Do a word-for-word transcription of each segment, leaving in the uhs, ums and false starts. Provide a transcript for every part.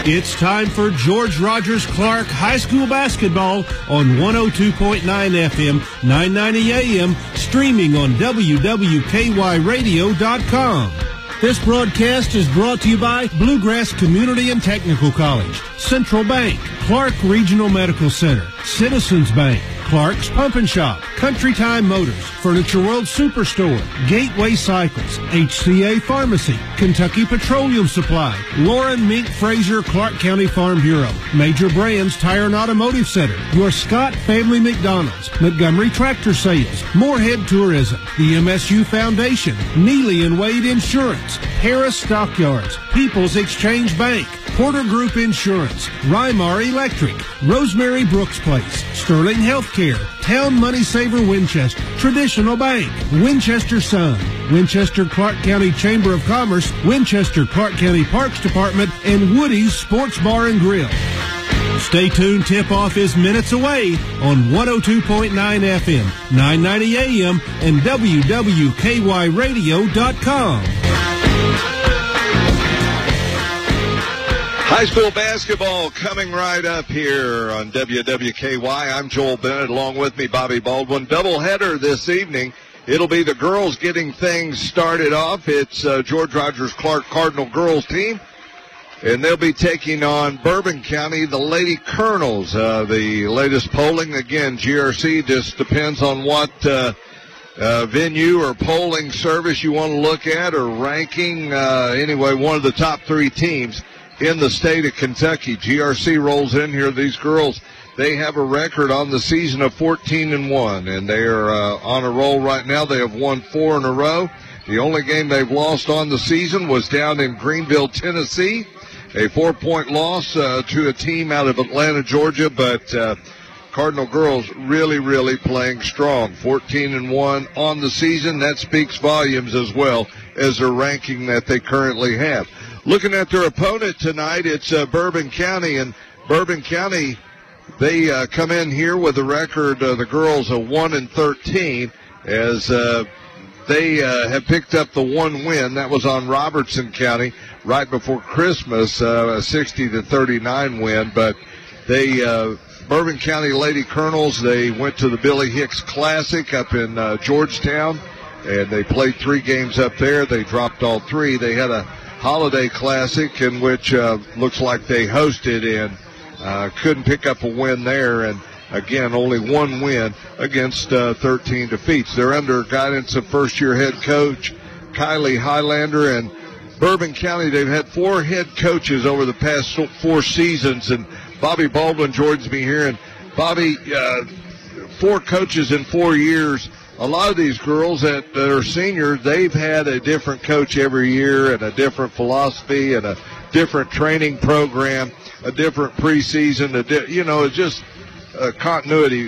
It's time for George Rogers Clark High School basketball on one oh two point nine F M, nine ninety A M, streaming on W W K Y radio dot com. This broadcast is brought to you by Bluegrass Community and Technical College, Central Bank, Clark Regional Medical Center, Citizens Bank, Clark's Pump and Shop, Country Time Motors, Furniture World Superstore, Gateway Cycles, H C A Pharmacy, Kentucky Petroleum Supply, Lauren Mink Fraser Clark County Farm Bureau, Major Brands Tire and Automotive Center, your Scott Family McDonald's, Montgomery Tractor Sales, Moorhead Tourism, the M S U Foundation, Neely and Wade Insurance, Harris Stockyards, People's Exchange Bank, Porter Group Insurance, Rymar Electric, Rosemary Brooks Place, Sterling Healthcare, Town Money Saver Winchester, Traditional Bank, Winchester Sun, Winchester Clark County Chamber of Commerce, Winchester Clark County Parks Department, and Woody's Sports Bar and Grill. Stay tuned, tip-off is minutes away on one oh two point nine F M, nine ninety A M, and W W K Y radio dot com. High school basketball coming right up here on W W K Y. I'm Joel Bennett, along with me, Bobby Baldwin. Doubleheader this evening. It'll be the girls getting things started off. It's uh, George Rogers Clark Cardinal girls team, and they'll be taking on Bourbon County, the Lady Colonels. Uh, the latest polling, again, G R C just depends on what uh, uh, venue or polling service you want to look at or ranking. Uh, anyway, one of the top three teams in the state of Kentucky. G R C rolls in here. These girls, they have a record on the season of fourteen and one, and they are uh, on a roll right now. They have won four in a row. The only game they've lost on the season was down in Greenville, Tennessee, a four-point loss uh, to a team out of Atlanta, Georgia, but uh, Cardinal girls really, really playing strong. fourteen and one on the season. That speaks volumes as well as their ranking that they currently have. Looking at their opponent tonight, it's uh, Bourbon County, and Bourbon County, they uh, come in here with a record, uh, the girls, of one and thirteen, as uh, they uh, have picked up the one win. That was on Robertson County right before Christmas, uh, a sixty to thirty-nine win. But they, uh, Bourbon County Lady Colonels, they went to the Billy Hicks Classic up in uh, Georgetown, and they played three games up there. They dropped all three. They had a Holiday Classic in which uh, looks like they hosted and uh, couldn't pick up a win there, and again only one win against uh, thirteen defeats. They're under guidance of first-year head coach Kylie Highlander, and Bourbon County, they've had four head coaches over the past four seasons, and Bobby Baldwin joins me here. And Bobby, uh, four coaches in four years. A lot of these girls that, that are seniors, they've had a different coach every year and a different philosophy and a different training program, a different preseason. A di- you know, it's just uh, continuity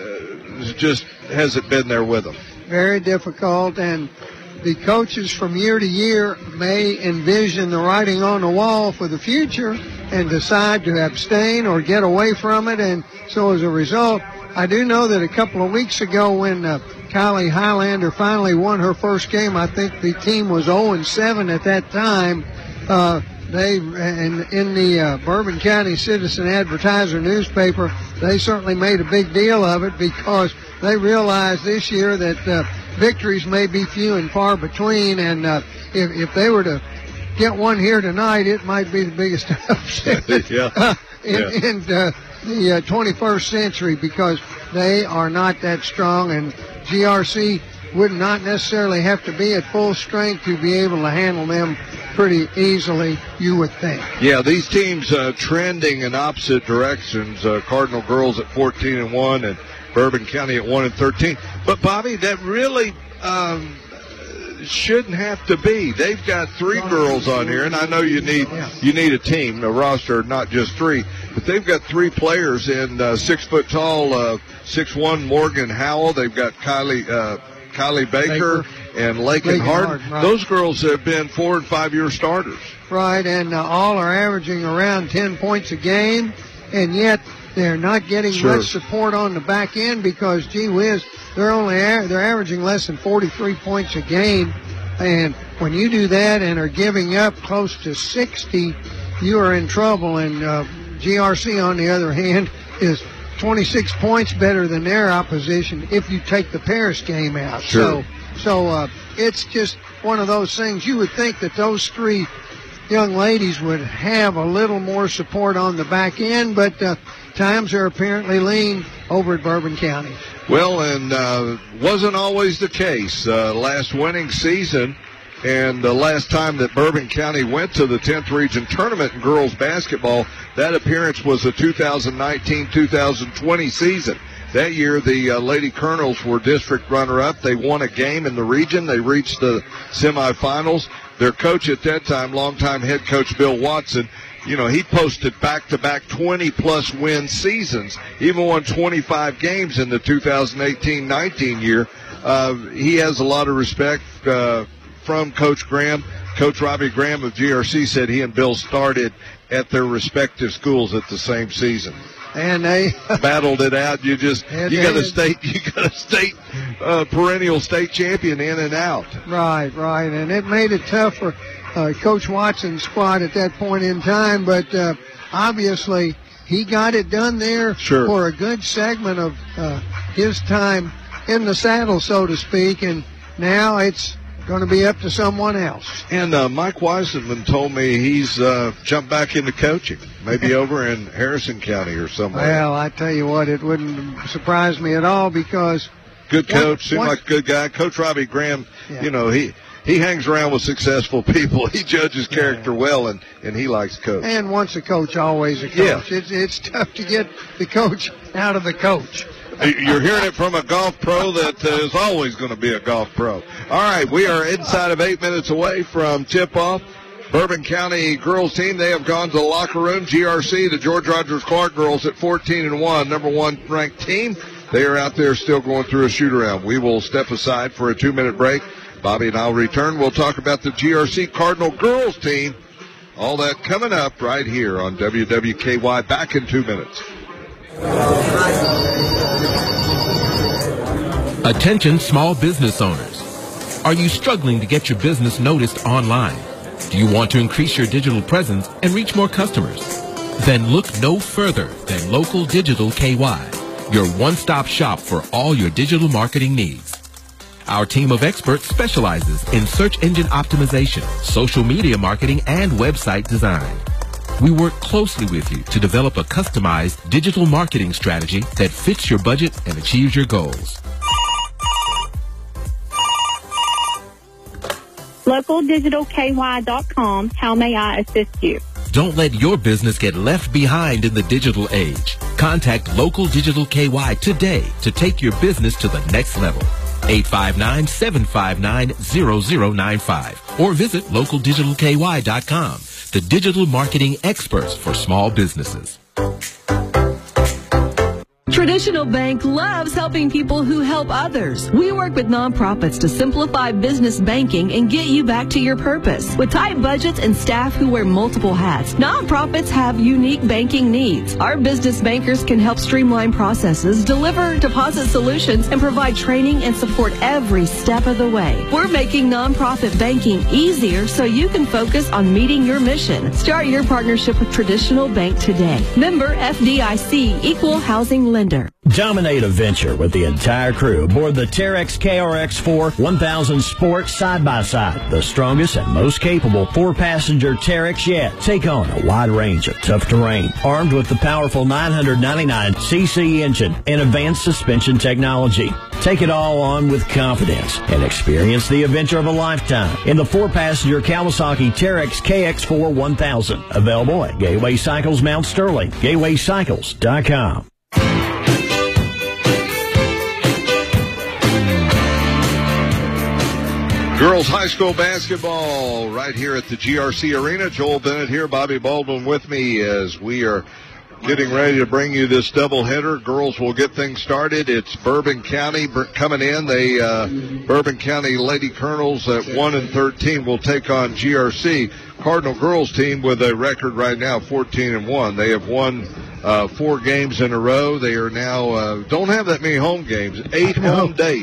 uh, just hasn't been there with them. Very difficult, and the coaches from year to year may envision the writing on the wall for the future and decide to abstain or get away from it, and so as a result, I do know that a couple of weeks ago when uh, Kylie Highlander finally won her first game, I think the team was oh and seven at that time. Uh, they, in, in the uh, Bourbon County Citizen Advertiser newspaper, they certainly made a big deal of it because they realized this year that uh, victories may be few and far between, and uh, if, if they were to get one here tonight, it might be the biggest upset yeah. uh, in, yeah. in uh, the uh, twenty-first century, because they are not that strong, and G R C would not necessarily have to be at full strength to be able to handle them pretty easily, you would think. Yeah, these teams uh, trending in opposite directions. Uh, Cardinal girls at fourteen and one, and Bourbon County at one and thirteen. But Bobby, that really um, shouldn't have to be. They've got three girls on here, and I know you need you need a team, a roster, not just three. But they've got three players in uh, six foot tall, uh, six one Morgan Howell. They've got Kylie uh, Kylie Baker, Baker. and Lakin Harden. Harden right. Those girls have been four and five year starters. Right, and uh, all are averaging around ten points a game, and yet they're not getting sure. much support on the back end because, gee whiz, they're only a- they're averaging less than forty-three points a game, and when you do that and are giving up close to sixty you are in trouble. And uh, G R C, on the other hand, is twenty-six points better than their opposition if you take the Paris game out. Sure. So, so uh, it's just one of those things. You would think that those three young ladies would have a little more support on the back end, but uh, times are apparently lean over at Bourbon County. Well, and uh, wasn't always the case. Uh, last winning season and the last time that Bourbon County went to the tenth Region Tournament in girls basketball, that appearance was the two thousand nineteen two thousand twenty season. That year, the uh, Lady Colonels were district runner-up. They won a game in the region. They reached the semifinals. Their coach at that time, longtime head coach Bill Watson, you know, he posted back-to-back twenty-plus win seasons, even won twenty-five games in the two thousand eighteen nineteen year. Uh, he has a lot of respect uh, from Coach Graham. Coach Robbie Graham of G R C said he and Bill started at their respective schools at the same season. And they battled it out. You just you got a state you got a state uh, perennial state champion in and out. Right, right, and it made it tough for uh, Coach Watson's squad at that point in time. But uh, obviously, he got it done there sure. for a good segment of uh, his time in the saddle, so to speak. And now it's going to be up to someone else. And uh, Mike Weisenman told me he's uh, jumped back into coaching, maybe over in Harrison County or somewhere. Well, I tell you what, it wouldn't surprise me at all because good coach, seemed like a good guy. Coach Robbie Graham, yeah. you know, he he hangs around with successful people. He judges character yeah. well, and, and he likes coach. And once a coach, always a coach. Yeah. It's it's tough to get the coach out of the coach. You're hearing it from a golf pro that uh, is always going to be a golf pro. All right, we are inside of eight minutes away from tip-off. Bourbon County girls team, they have gone to the locker room. G R C, the George Rogers Clark girls at fourteen and one, number one ranked team. They are out there still going through a shoot-around. We will step aside for a two-minute break. Bobby and I'll return. We'll talk about the G R C Cardinal girls team. All that coming up right here on W W K Y. Back in two minutes. Attention small business owners. Are you struggling to get your business noticed online? Do you want to increase your digital presence and reach more customers? Then look no further than Local Digital K Y, your one-stop shop for all your digital marketing needs. Our team of experts specializes in search engine optimization, social media marketing, and website design. We work closely with you to develop a customized digital marketing strategy that fits your budget and achieves your goals. local digital K Y dot com. How may I assist you? Don't let your business get left behind in the digital age. Contact Local Digital K Y today to take your business to the next level. eight five nine, seven five nine, zero zero nine five or visit local digital K Y dot com, the digital marketing experts for small businesses. Traditional Bank loves helping people who help others. We work with nonprofits to simplify business banking and get you back to your purpose. With tight budgets and staff who wear multiple hats, nonprofits have unique banking needs. Our business bankers can help streamline processes, deliver deposit solutions, and provide training and support every step of the way. We're making nonprofit banking easier so you can focus on meeting your mission. Start your partnership with Traditional Bank today. Member F D I C, Equal Housing Lender. Dominate a venture with the entire crew aboard the Terex K R X four one thousand Sport side-by-side, the strongest and most capable four-passenger Terex yet. Take on a wide range of tough terrain, armed with the powerful nine hundred ninety-nine c c engine and advanced suspension technology. Take it all on with confidence and experience the adventure of a lifetime in the four-passenger Kawasaki Terex K X four one thousand. Available at Gateway Cycles Mount Sterling, gateway cycles dot com. Girls high school basketball right here at the G R C Arena. Joel Bennett here, Bobby Baldwin with me as we are getting ready to bring you this doubleheader. Girls will get things started. It's Bourbon County coming in. They uh, Bourbon County Lady Colonels at one and thirteen will take on G R C Cardinal girls team with a record right now fourteen and one. They have won uh, four games in a row. They are now uh, don't have that many home games. Eight home dates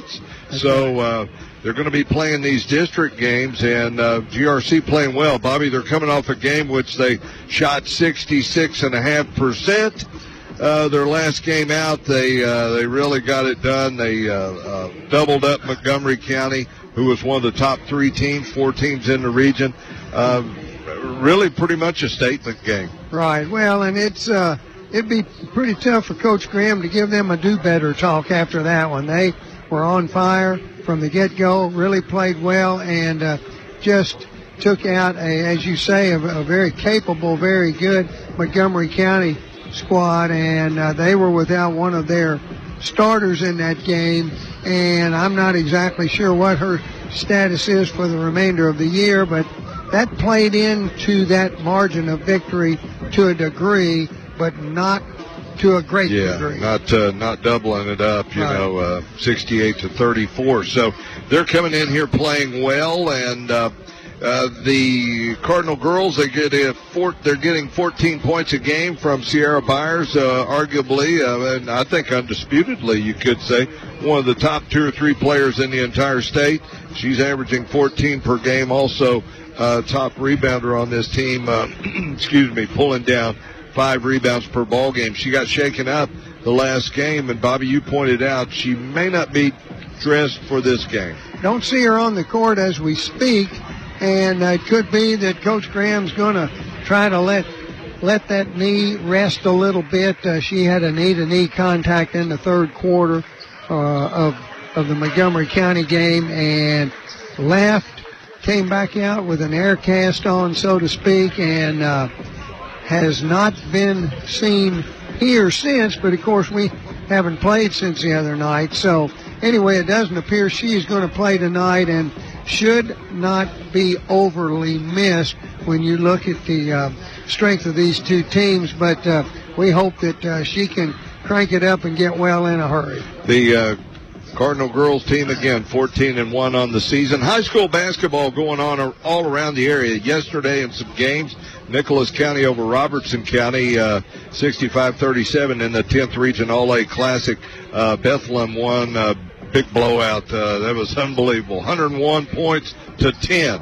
So uh, they're going to be playing these district games, and uh, G R C playing well. Bobby, they're coming off a game which they shot sixty-six point five percent. Uh, their last game out, they uh, they really got it done. They uh, uh, doubled up Montgomery County, who was one of the top three teams, four teams in the region. Uh, really pretty much a statement game. Right. Well, and it's uh, it'd be pretty tough for Coach Graham to give them a do-better talk after that one. They were on fire from the get-go, really played well, and uh, just took out, a, as you say, a, a very capable, very good Montgomery County squad, and uh, they were without one of their starters in that game, and I'm not exactly sure what her status is for the remainder of the year, but that played into that margin of victory to a degree, but not to a great yeah, degree. not uh, not doubling it up, you right. know, uh, sixty-eight to thirty-four. So they're coming in here playing well, and uh, Uh, the Cardinal girls, they get a four, they're getting fourteen points a game from Sierra Byers, uh, arguably, uh, and I think undisputedly, you could say, one of the top two or three players in the entire state. She's averaging fourteen per game, also uh, top rebounder on this team, uh, excuse me, pulling down five rebounds per ball game. She got shaken up the last game, and Bobby, you pointed out she may not be dressed for this game. Don't see her on the court as we speak. And uh, it could be that Coach Graham's going to try to let let that knee rest a little bit. Uh, she had a knee-to-knee contact in the third quarter uh, of of the Montgomery County game, and left, came back out with an air cast on, so to speak, and uh, has not been seen here since. But, of course, we haven't played since the other night. So, anyway, it doesn't appear she's going to play tonight, and should not be overly missed when you look at the uh, strength of these two teams, but uh, we hope that uh, she can crank it up and get well in a hurry. The uh, Cardinal girls team, again, fourteen and one on the season. High school basketball going on all around the area. Yesterday in some games, Nicholas County over Robertson County, uh, sixty-five thirty-seven in the tenth Region All-A Classic. Uh, Bethlehem won uh, big blowout. Uh, that was unbelievable. one hundred one points to ten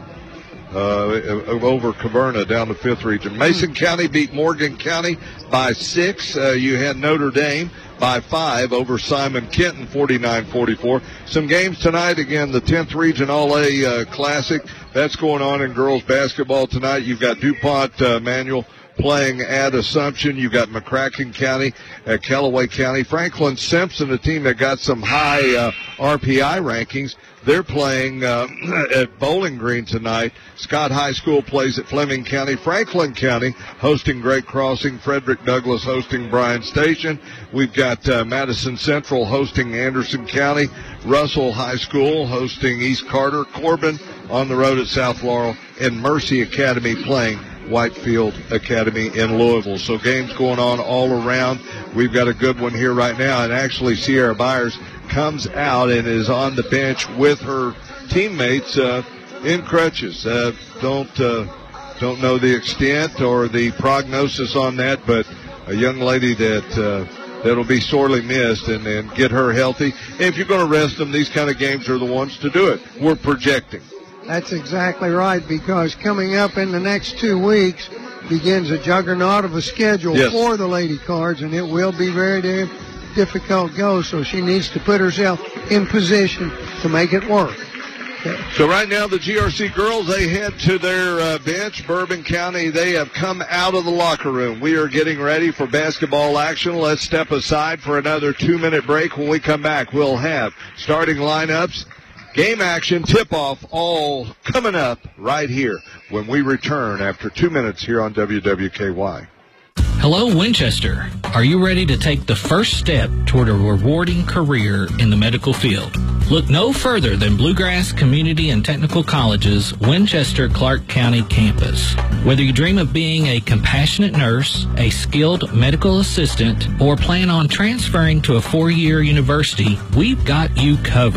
uh, over Caverna down the fifth Region. Mason County beat Morgan County by six. Uh, you had Notre Dame by five over Simon Kenton, forty-nine forty-four. Some games tonight. Again, the tenth Region All-A uh, Classic. That's going on in girls basketball tonight. You've got DuPont uh, Manual playing at Assumption. You've got McCracken County at Callaway County. Franklin Simpson, a team that got some high uh, R P I rankings, they're playing uh, at Bowling Green tonight. Scott High School plays at Fleming County. Franklin County hosting Great Crossing. Frederick Douglass hosting Bryan Station. We've got uh, Madison Central hosting Anderson County. Russell High School hosting East Carter. Corbin on the road at South Laurel. And Mercy Academy playing Whitefield Academy in Louisville. So games going on all around. We've got a good one here right now, and actually Sierra Byers comes out and is on the bench with her teammates uh, in crutches. Uh, don't uh, don't know the extent or the prognosis on that, but a young lady that uh, that'll be sorely missed, and, and get her healthy. And if you're going to rest them, these kind of games are the ones to do it. We're projecting. That's exactly right, because coming up in the next two weeks begins a juggernaut of a schedule yes. for the Lady Cards, and it will be very di- difficult go, so she needs to put herself in position to make it work. Okay. So right now the G R C girls, they head to their uh, bench. Bourbon County, they have come out of the locker room. We are getting ready for basketball action. Let's step aside for another two-minute break. When we come back, we'll have starting lineups, game action, tip-off, all coming up right here when we return after two minutes here on W W K Y. Hello, Winchester. Are you ready to take the first step toward a rewarding career in the medical field? Look no further than Bluegrass Community and Technical College's Winchester Clark County campus. Whether you dream of being a compassionate nurse, a skilled medical assistant, or plan on transferring to a four-year university, we've got you covered.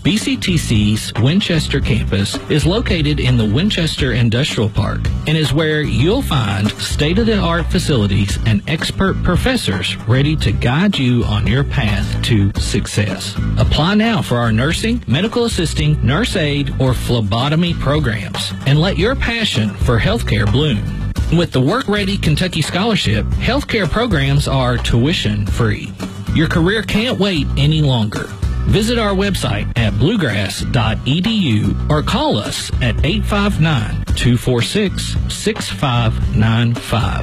B C T C's Winchester campus is located in the Winchester Industrial Park and is where you'll find state-of-the-art facilities and expert professors ready to guide you on your path to success. Apply now for our nursing, medical assisting, nurse aid, or phlebotomy programs and let your passion for healthcare bloom. With the Work Ready Kentucky Scholarship, healthcare programs are tuition-free. Your career can't wait any longer. Visit our website at bluegrass dot e d u or call us at eight five nine, two four six, six five nine five.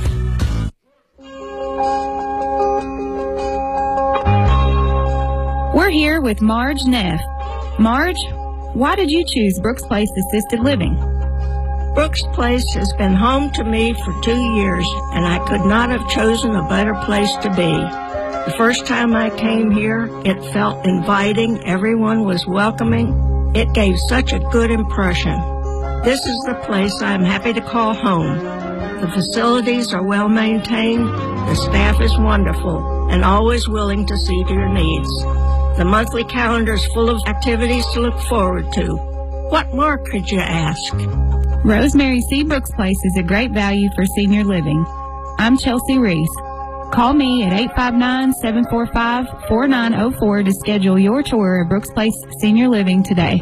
We're here with Marge Neff. Marge, why did you choose Brooks Place Assisted Living? Brooks Place has been home to me for two years, and I could not have chosen a better place to be. The first time I came here, it felt inviting. Everyone was welcoming. It gave such a good impression. This is the place I'm happy to call home. The facilities are well maintained. The staff is wonderful and always willing to see to your needs. The monthly calendar is full of activities to look forward to. What more could you ask? Rosemary C. Brooks Place is a great value for senior living. I'm Chelsea Reese. Call me at eight five nine, seven four five, four nine zero four to schedule your tour of Brooks Place Senior Living today.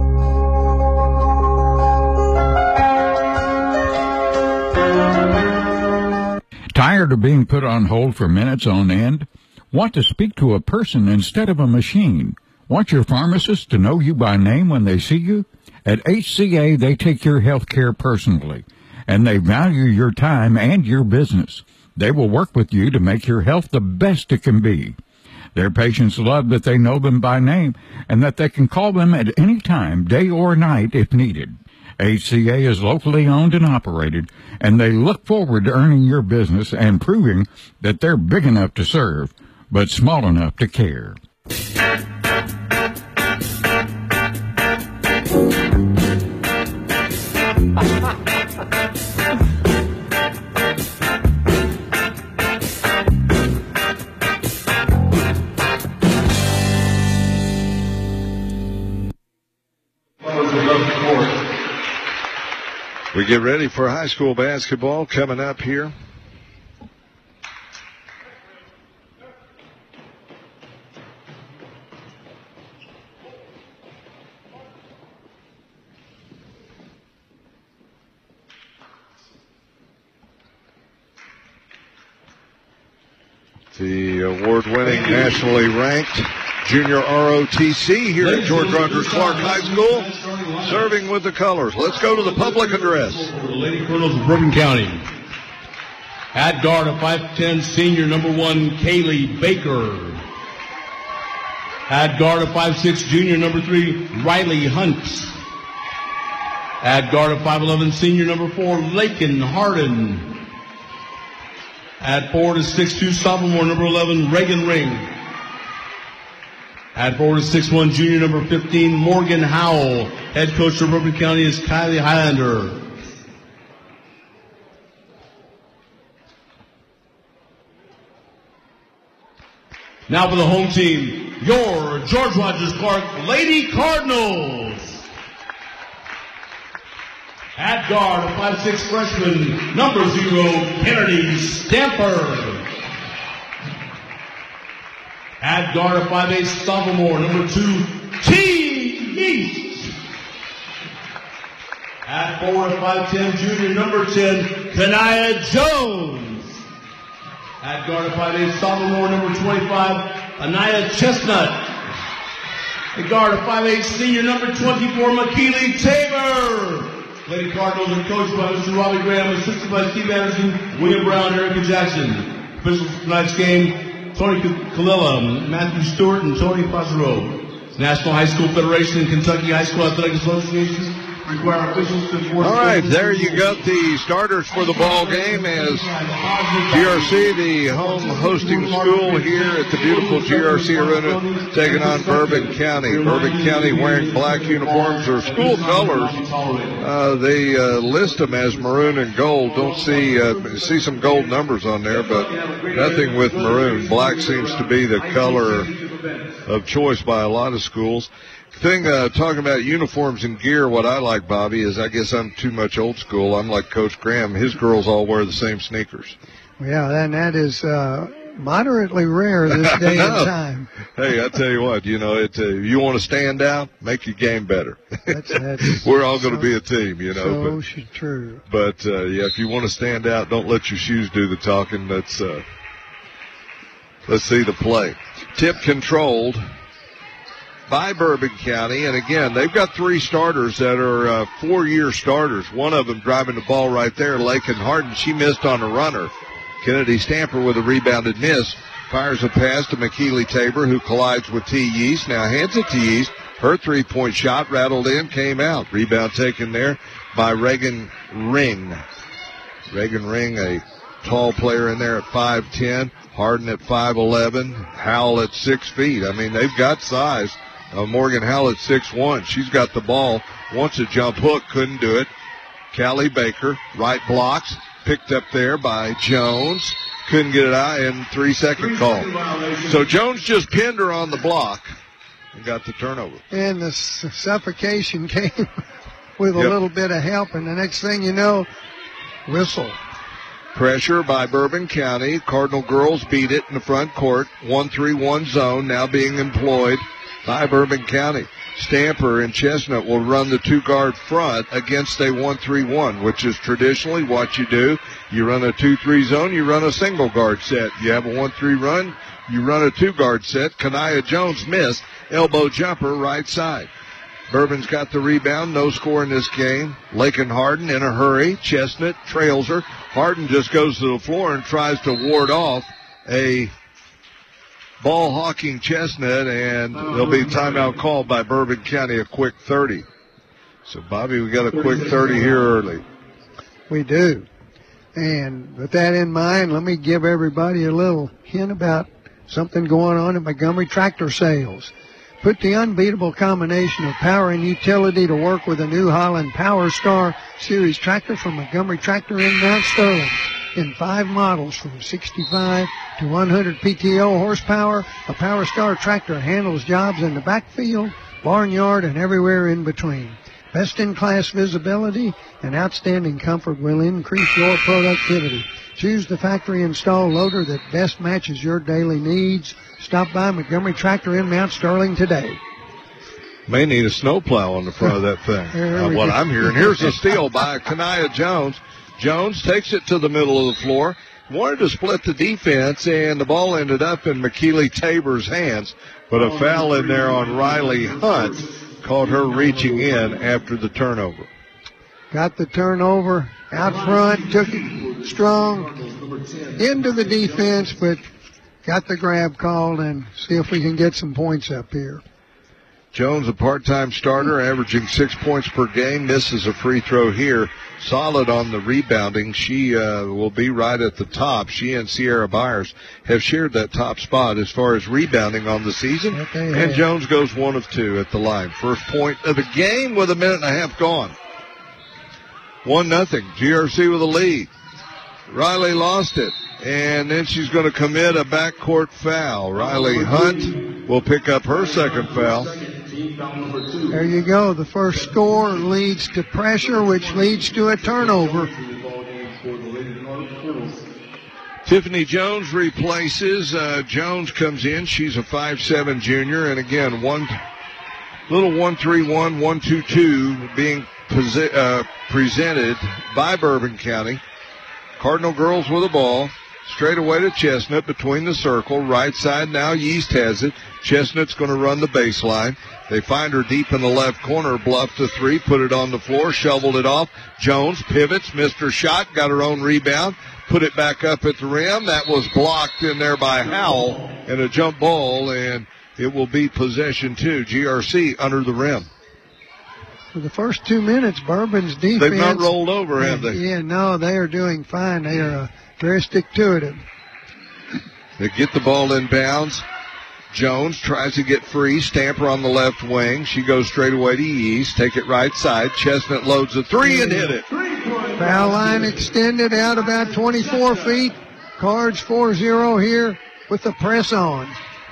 Tired of being put on hold for minutes on end? Want to speak to a person instead of a machine? Want your pharmacist to know you by name when they see you? At H C A, they take your health care personally, and they value your time and your business. They will work with you to make your health the best it can be. Their patients love that they know them by name and that they can call them at any time, day or night, if needed. H C A is locally owned and operated, and they look forward to earning your business and proving that they're big enough to serve, but small enough to care. We get ready for high school basketball coming up here. The award-winning, nationally ranked junior R O T C here at George Rogers Clark High School, serving with the colors. Let's go to the public address. The Lady Colonels of Bourbon County. At guard, a five ten senior, number one, Kaylee Baker. At guard, a five six junior, number three, Riley Hunt. At guard, a five eleven senior, number four, Lakin Harden. At forward is six two sophomore, number eleven, Reagan Ring. At forward is six one junior, number fifteen, Morgan Howell. Head coach of Bourbon County is Kylie Highlander. Now for the home team, your George Rogers Clark Lady Cardinals. At guard, a five six freshman, number zero, Kennedy Stamper. At guard, a five eight sophomore, number two, T. East. At forward, a five ten junior, number ten, Kanaya Jones. At guard, a five eight sophomore, number twenty-five, Anaya Chestnut. At guard, a five eight senior, number twenty-four, McKeely Tabor. Lady Cardinals are coached by Mister Robbie Graham, assisted by Steve Anderson, William Brown, Erica Jackson. Officials for tonight's game, Tony Kalila, Matthew Stewart, and Tony Pasero. National High School Federation and Kentucky High School Athletic Associations require officials to enforce. All right, there you got the starters for the ball game as G R C, the home hosting school here at the beautiful G R C Arena, taking on Bourbon County. Bourbon County wearing black uniforms or school colors. Uh, they uh, list them as maroon and gold. Don't see uh, see some gold numbers on there, but nothing with maroon. Black seems to be the color of choice by a lot of schools. Thing uh, talking about uniforms and gear, what I like, Bobby, is I guess I'm too much old school. I'm like Coach Graham. His girls all wear the same sneakers. Yeah, and that is uh, moderately rare this day and time. Hey, I tell you what, you know, it, uh, you want to stand out, make your game better. That's, that's We're all going to so, be a team, you know. So but, true. But, uh, yeah, if you want to stand out, don't let your shoes do the talking. Let's, uh, let's see the play. Tip controlled by Bourbon County, and again, they've got three starters that are uh, four-year starters. One of them driving the ball right there, Lakin Harden. She missed on a runner. Kennedy Stamper with a rebounded miss. Fires a pass to McKeely Tabor, who collides with T. Yeast. Now hands it to Yeast. Her three-point shot rattled in, came out. Rebound taken there by Reagan Ring. Reagan Ring, a tall player in there at five ten. Harden at five eleven. Howell at six feet. I mean, they've got size. Uh, Morgan Howell at six one. She's got the ball. Wants a jump hook. Couldn't do it. Callie Baker, right blocks. Picked up there by Jones. Couldn't get it out, and three-second call. So Jones just pinned her on the block and got the turnover. And the s- suffocation came with a yep. little bit of help, and the next thing you know, whistle. Pressure by Bourbon County. Cardinal girls beat it in the front court. one three one zone now being employed by Bourbon County. Stamper and Chestnut will run the two-guard front against a one three one, which is traditionally what you do. You run a two three zone, you run a single-guard set. You have a one three run, you run a two-guard set. Kanaya Jones missed. Elbow jumper right side. Bourbon's got the rebound. No score in this game. Lakin Harden in a hurry. Chestnut trails her. Harden just goes to the floor and tries to ward off a ball hawking Chestnut, and there'll be a timeout called by Bourbon County, a quick thirty. So, Bobby, we got a quick thirty here early. We do. And with that in mind, let me give everybody a little hint about something going on at Montgomery Tractor Sales. Put the unbeatable combination of power and utility to work with a New Holland Power Star Series tractor from Montgomery Tractor in Mount Sterling. In five models from sixty-five to one hundred P T O horsepower, a Power Star tractor handles jobs in the backfield, barnyard, and everywhere in between. Best-in-class visibility and outstanding comfort will increase your productivity. Choose the factory-installed loader that best matches your daily needs. Stop by Montgomery Tractor in Mount Sterling today. May need a snowplow on the front of that thing. uh, what I'm hearing. Here's a steal by Kanaya Jones. Jones takes it to the middle of the floor. Wanted to split the defense, and the ball ended up in McKeely Tabor's hands. But a foul in there on Riley Hunt caught her reaching in after the turnover. Got the turnover out front, took it strong into the defense, but got the grab called, and see if we can get some points up here. Jones, a part-time starter, averaging six points per game, misses a free throw here. Solid on the rebounding. She uh, will be right at the top. She and Sierra Byers have shared that top spot as far as rebounding on the season. Okay, and yeah. Jones goes one of two at the line. First point of the game with a minute and a half gone. One nothing. G R C with a lead. Riley lost it. And then she's going to commit a backcourt foul. Riley Hunt will pick up her second foul. There you go. The first score leads to pressure, which leads to a turnover. Tiffany Jones replaces. Uh, Jones comes in. She's a five seven junior. And again, one little one three one, one two two being posi- uh, presented by Bourbon County. Cardinal girls with the ball. Straight away to Chestnut between the circle. Right side now. Yeast has it. Chestnut's going to run the baseline. They find her deep in the left corner. Bluff to three. Put it on the floor. Shoveled it off. Jones pivots. Missed her shot. Got her own rebound. Put it back up at the rim. That was blocked in there by Howell. And a jump ball. And it will be possession two. G R C under the rim. For the first two minutes, Bourbon's defense. They've not rolled over, have they? Yeah, no, they are doing fine. They are uh, very stick-to-it. They get the ball in bounds. Jones tries to get free. Stamper on the left wing. She goes straight away to Yeast. Take it right side. Chestnut loads a three and hit it. Foul line extended out about twenty-four feet. Cards four zero here with the press on.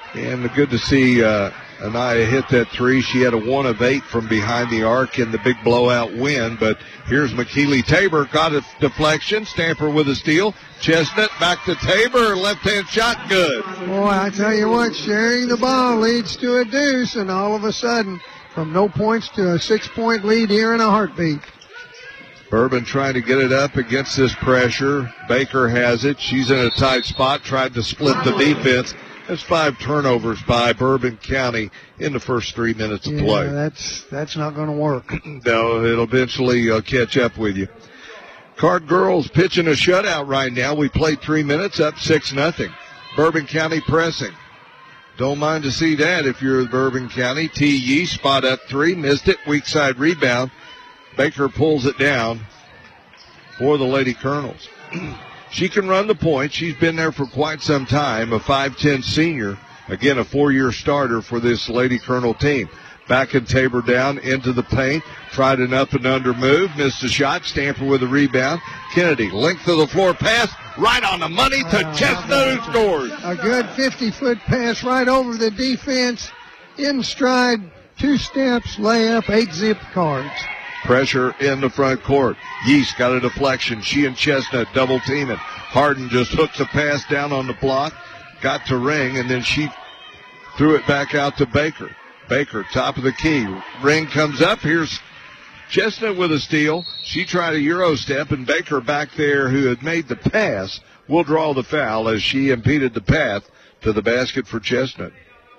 And good to see uh, Anaya hit that three. She had a one of eight from behind the arc in the big blowout win. But here's McKeely Tabor. Got a deflection. Stamper with a steal. Chestnut back to Tabor. Left-hand shot good. Boy, I tell you what, sharing the ball leads to a deuce. And all of a sudden, from no points to a six-point lead here in a heartbeat. Bourbon trying to get it up against this pressure. Baker has it. She's in a tight spot. Tried to split the defense. That's five turnovers by Bourbon County in the first three minutes of yeah, play. that's that's not going to work. No, it'll eventually uh, catch up with you. Card Girls pitching a shutout right now. We played three minutes, up six nothing. Bourbon County pressing. Don't mind to see that if you're Bourbon County. T. Yee spot up three, missed it. Weak side rebound. Baker pulls it down for the Lady Colonels. She can run the point. She's been there for quite some time. A five ten senior. Again, a four-year starter for this Lady Colonel team. Back and Tabor down into the paint. Tried an up and under move. Missed a shot. Stamper with a rebound. Kennedy, length of the floor pass. Right on the money to uh, Chestnut, who scores. A good fifty-foot pass right over the defense. In stride, two steps, layup, eight zip cards. Pressure in the front court. Yeast got a deflection. She and Chestnut double teaming. Harden just hooked the pass down on the block. Got to Ring, and then she threw it back out to Baker. Baker, top of the key. Ring comes up. Here's Chestnut with a steal. She tried a Euro step, and Baker back there, who had made the pass, will draw the foul as she impeded the path to the basket for Chestnut.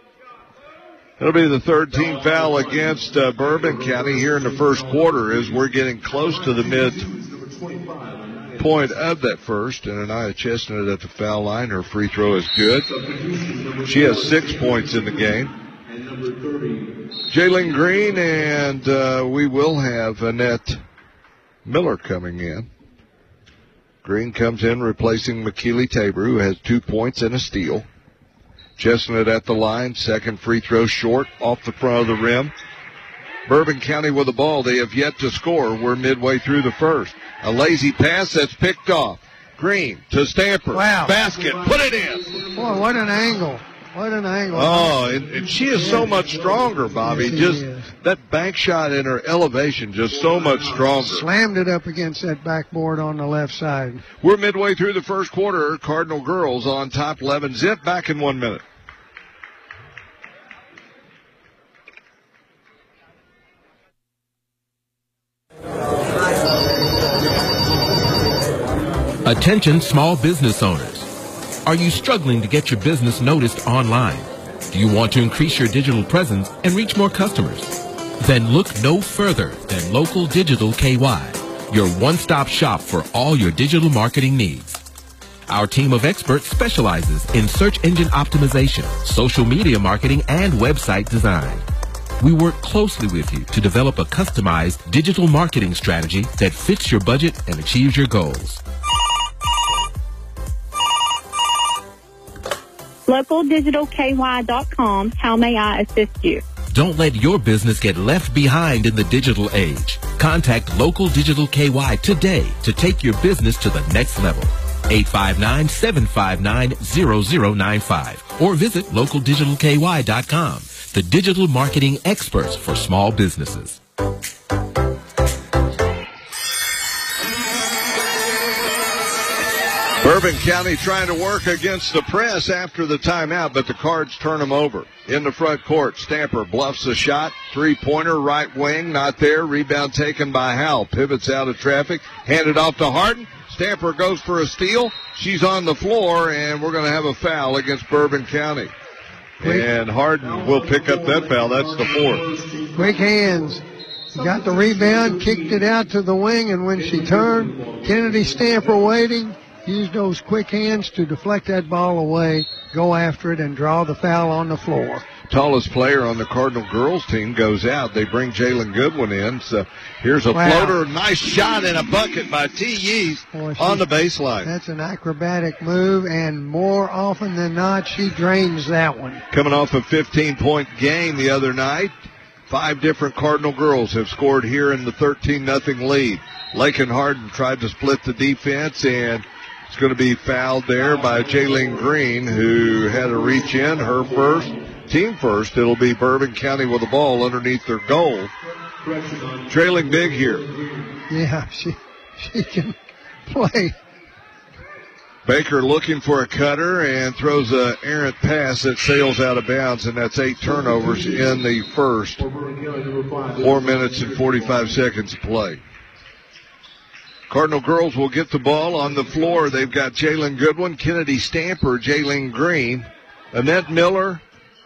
It'll be the third team foul against uh, Bourbon County here in the first quarter as we're getting close to the mid point of that first. And Anaya Chestnut at the foul line. Her free throw is good. She has six points in the game. Jalen Green, and uh, we will have Annette Miller coming in. Green comes in replacing McKeely Tabor, who has two points and a steal. Chestnut at the line, second free throw short, off the front of the rim. Bourbon County with the ball. They have yet to score. We're midway through the first. A lazy pass that's picked off. Green to Stamper. Wow. Basket. Put it in. Boy, what an angle. What an angle. Oh, and, and she is so much stronger, Bobby. Yes, just is. That bank shot and her elevation just so much stronger. Slammed it up against that backboard on the left side. We're midway through the first quarter. Cardinal Girls on top, eleven zip. Back in one minute. Attention small business owners. Are you struggling to get your business noticed online? Do you want to increase your digital presence and reach more customers? Then look no further than Local Digital K Y, your one-stop shop for all your digital marketing needs. Our team of experts specializes in search engine optimization, social media marketing, and website design. We work closely with you to develop a customized digital marketing strategy that fits your budget and achieves your goals. local digital k y dot com. How may I assist you? Don't let your business get left behind in the digital age. Contact Local Digital K Y today to take your business to the next level. eight five nine, seven five nine, zero zero nine five or visit local digital k y dot com, the digital marketing experts for small businesses. Bourbon County trying to work against the press after the timeout, but the Cards turn them over. In the front court, Stamper bluffs a shot. Three-pointer, right wing, not there. Rebound taken by Howell. Pivots out of traffic. Handed off to Harden. Stamper goes for a steal. She's on the floor, and we're going to have a foul against Bourbon County. And Harden will pick up that foul. That's the fourth. Quick hands. Got the rebound, kicked it out to the wing, and when she turned, Kennedy Stamper waiting. Use those quick hands to deflect that ball away, go after it, and draw the foul on the floor. Tallest player on the Cardinal girls team goes out. They bring Jalen Goodwin in. So here's a wow. floater. Nice shot and a bucket by T. Yeast on the baseline. That's an acrobatic move, and more often than not, she drains that one. Coming off a fifteen-point game the other night, five different Cardinal girls have scored here in the thirteen nothing lead. Lakin Harden tried to split the defense, and It's going to be fouled there by Jaylene Green, who had to reach in, her first, team first. It'll be Bourbon County with the ball underneath their goal. Trailing big here. Yeah, she she can play. Baker looking for a cutter and throws an errant pass that sails out of bounds, and that's eight turnovers in the first. Four minutes and forty-five seconds to play. Cardinal girls will get the ball on the floor. They've got Jalen Goodwin, Kennedy Stamper, Jaylene Green, Annette Miller,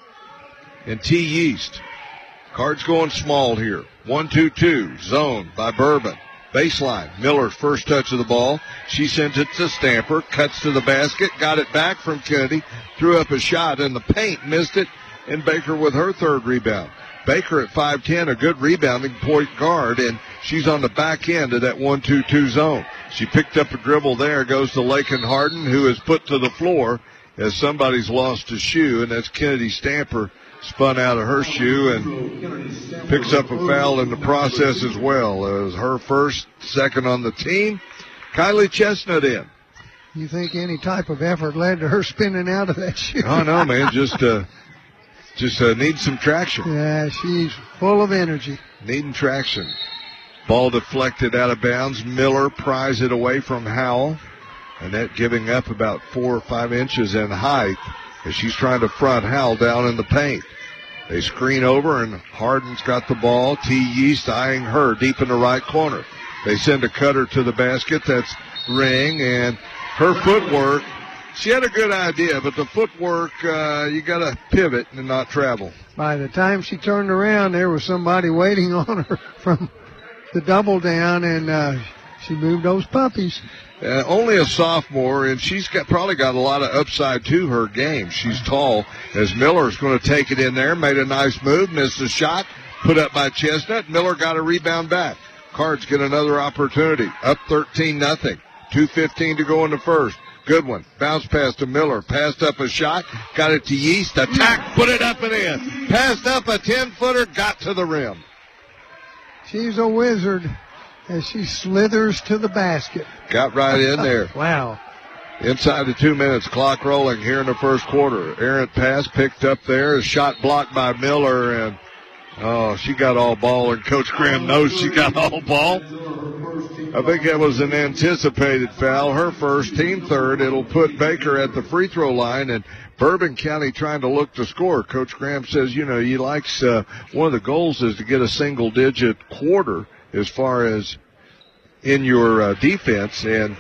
and T. Yeast. Cards going small here. One two two, zone by Bourbon. Baseline, Miller's first touch of the ball. She sends it to Stamper, cuts to the basket, got it back from Kennedy, threw up a shot in the paint, missed it, and Baker with her third rebound. Baker at five ten, a good rebounding point guard, and she's on the back end of that one two two zone. She picked up a dribble there, goes to Lakin Harden, who is put to the floor as somebody's lost a shoe, and that's Kennedy Stamper, spun out of her shoe and picks up a foul in the process as well. It was her first, second on the team. Kylie Chestnut in. You think any type of effort led to her spinning out of that shoe? Oh, no, man, just uh, just uh, needs some traction. Yeah, she's full of energy. Needing traction. Ball deflected out of bounds. Miller pries it away from Howell. Annette giving up about four or five inches in height as she's trying to front Howell down in the paint. They screen over, and Harden's got the ball. T. Yeast eyeing her deep in the right corner. They send a cutter to the basket. That's Ring, and her footwork, she had a good idea, but the footwork, uh, you got to pivot and not travel. By the time she turned around, there was somebody waiting on her from the double down, and uh, she moved those puppies. Uh, only a sophomore, and she's got probably got a lot of upside to her game. She's tall, as Miller's going to take it in there, made a nice move, missed a shot, put up by Chestnut. Miller got a rebound back. Cards get another opportunity, up thirteen nothing. two fifteen to go in the first. Goodwin, bounce pass to Miller, passed up a shot, got it to Yeast, attack, put it up and in. Passed up a ten-footer, got to the rim. She's a wizard as she slithers to the basket. Got right in there. Wow. Inside the two minutes, clock rolling here in the first quarter. Errant pass picked up there, a shot blocked by Miller, and oh, she got all ball, and Coach Graham knows she got all ball. I think that was an anticipated foul. Her first, team third. It'll put Baker at the free throw line, and Bourbon County trying to look to score. Coach Graham says, you know, he likes, uh, one of the goals is to get a single-digit quarter as far as in your uh, defense, and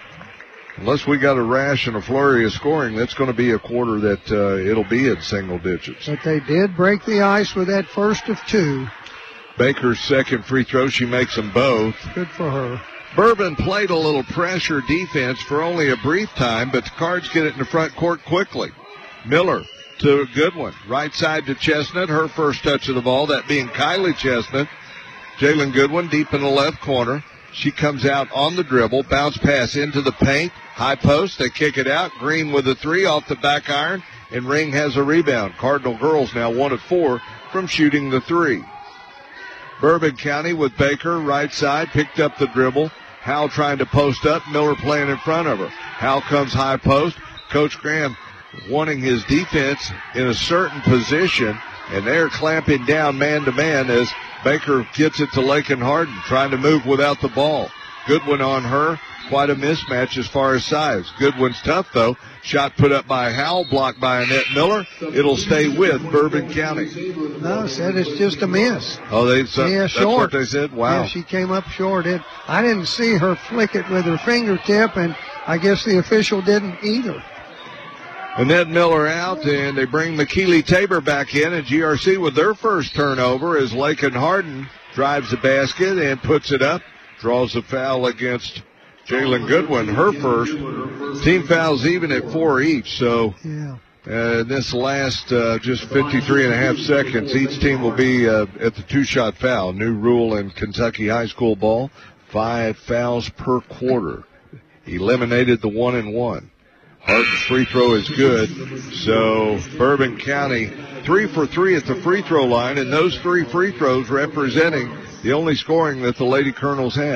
unless we got a rash and a flurry of scoring, that's going to be a quarter that uh, it'll be in single digits. But they did break the ice with that first of two. Baker's second free throw, she makes them both. Good for her. Bourbon played a little pressure defense for only a brief time, but the Cards get it in the front court quickly. Miller to a good one. Right side to Chestnut, her first touch of the ball, that being Kylie Chestnut. Jalen Goodwin deep in the left corner. She comes out on the dribble, bounce pass into the paint, high post, they kick it out. Green with a three off the back iron, and Ring has a rebound. Cardinal girls now one of four from shooting the three. Bourbon County with Baker, right side, picked up the dribble. Howell trying to post up, Miller playing in front of her. Howell comes high post. Coach Graham wanting his defense in a certain position, and they're clamping down man-to-man as Baker gets it to Lakin Harden, trying to move without the ball. Goodwin on her. Quite a mismatch as far as size. Goodwin's tough, though. Shot put up by Howell, blocked by Annette Miller. It'll stay with Bourbon County. No, said it's just a miss. Oh, they said yeah, that's short. what they said? Wow. Yeah, she came up short. It, I didn't see her flick it with her fingertip, and I guess the official didn't either. Annette Miller out, and they bring McKeely Tabor back in, and G R C with their first turnover as Lakin Harden drives the basket and puts it up. Draws a foul against Jalen Goodwin, her first. Team fouls even at four each, so yeah. uh, this last uh, just fifty-three and a half seconds, each team will be uh, at the two-shot foul. New rule in Kentucky high school ball, five fouls per quarter. Eliminated the one and one. Harden's free throw is good, so Bourbon County three for three at the free throw line, and those three free throws representing the only scoring that the Lady Colonels have.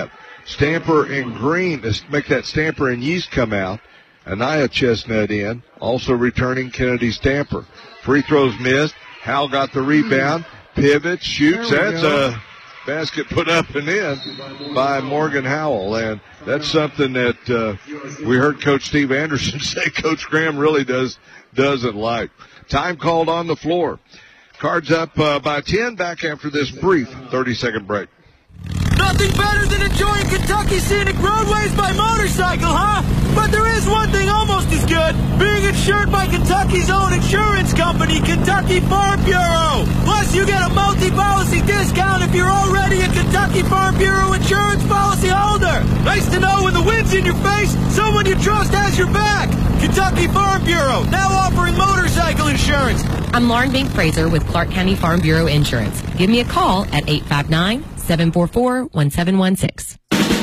Stamper and Green, make that Stamper and Yeast come out. Anaya Chestnut in, also returning Kennedy Stamper. Free throws missed. Hal got the rebound. Pivots, shoots. That's go. a basket put up and in by Morgan Howell. And that's something that uh, we heard Coach Steve Anderson say Coach Graham really does, doesn't like. Time called on the floor. Cards up uh, by ten, back after this brief thirty-second break. Nothing better than enjoying Kentucky scenic roadways by motorcycle, huh? But there is one thing almost as good, being insured by Kentucky's own insurance company, Kentucky Farm Bureau. Plus, you get a multi-policy discount if you're already a Kentucky Farm Bureau insurance policy holder. Nice to know when the wind's in your face, someone you trust has your back. Kentucky Farm Bureau, now offering motorcycle insurance. I'm Lauren Bink Fraser with Clark County Farm Bureau Insurance. Give me a call at eight five nine, seven four four, one seven one six.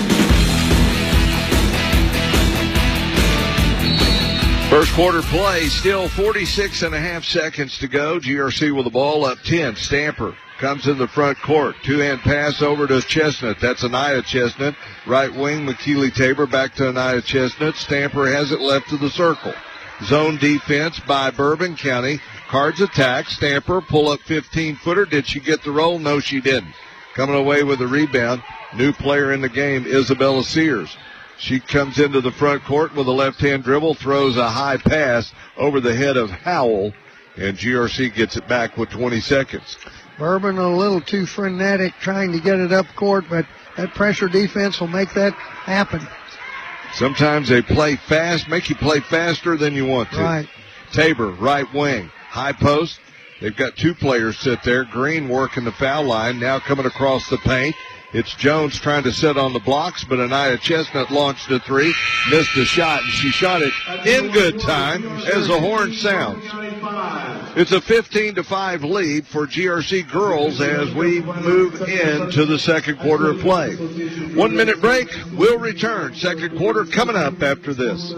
First quarter play, still forty-six and a half seconds to go. G R C with the ball up ten. Stamper comes in the front court. Two-hand pass over to Chestnut. That's Anaya Chestnut. Right wing, McKeely Tabor back to Anaya Chestnut. Stamper has it left to the circle. Zone defense by Bourbon County. Cards attack. Stamper, pull-up fifteen-footer. Did she get the roll? No, she didn't. Coming away with the rebound, new player in the game, Isabella Sears. She comes into the front court with a left-hand dribble, throws a high pass over the head of Howell, and G R C gets it back with twenty seconds. Bourbon a little too frenetic trying to get it up court, but that pressure defense will make that happen. Sometimes they play fast, make you play faster than you want to. Right. Tabor, right wing, high post. They've got two players sit there. Green working the foul line, now coming across the paint. It's Jones trying to set on the blocks, but Anaya Chestnut launched a three, missed a shot, and she shot it in good time as the horn sounds. It's a fifteen to five lead for G R C girls as we move into the second quarter of play. One minute break, we'll return. Second quarter coming up after this.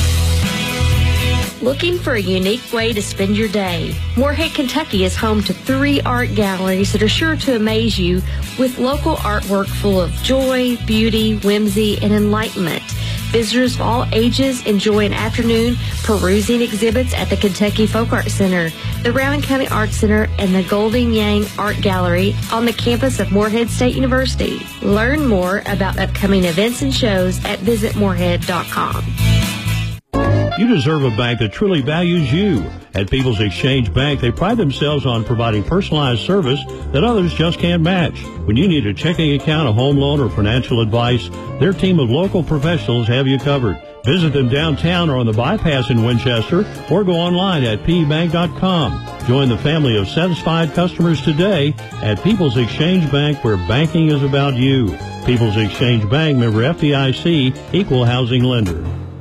Looking for a unique way to spend your day? Moorhead, Kentucky is home to three art galleries that are sure to amaze you with local artwork full of joy, beauty, whimsy, and enlightenment. Visitors of all ages enjoy an afternoon perusing exhibits at the Kentucky Folk Art Center, the Rowan County Art Center, and the Golding Yang Art Gallery on the campus of Moorhead State University. Learn more about upcoming events and shows at visit moorhead dot com. You deserve a bank that truly values you. At People's Exchange Bank, they pride themselves on providing personalized service that others just can't match. When you need a checking account, a home loan, or financial advice, their team of local professionals have you covered. Visit them downtown or on the bypass in Winchester, or go online at p bank dot com. Join the family of satisfied customers today at People's Exchange Bank, where banking is about you. People's Exchange Bank, member F D I C, equal housing lender.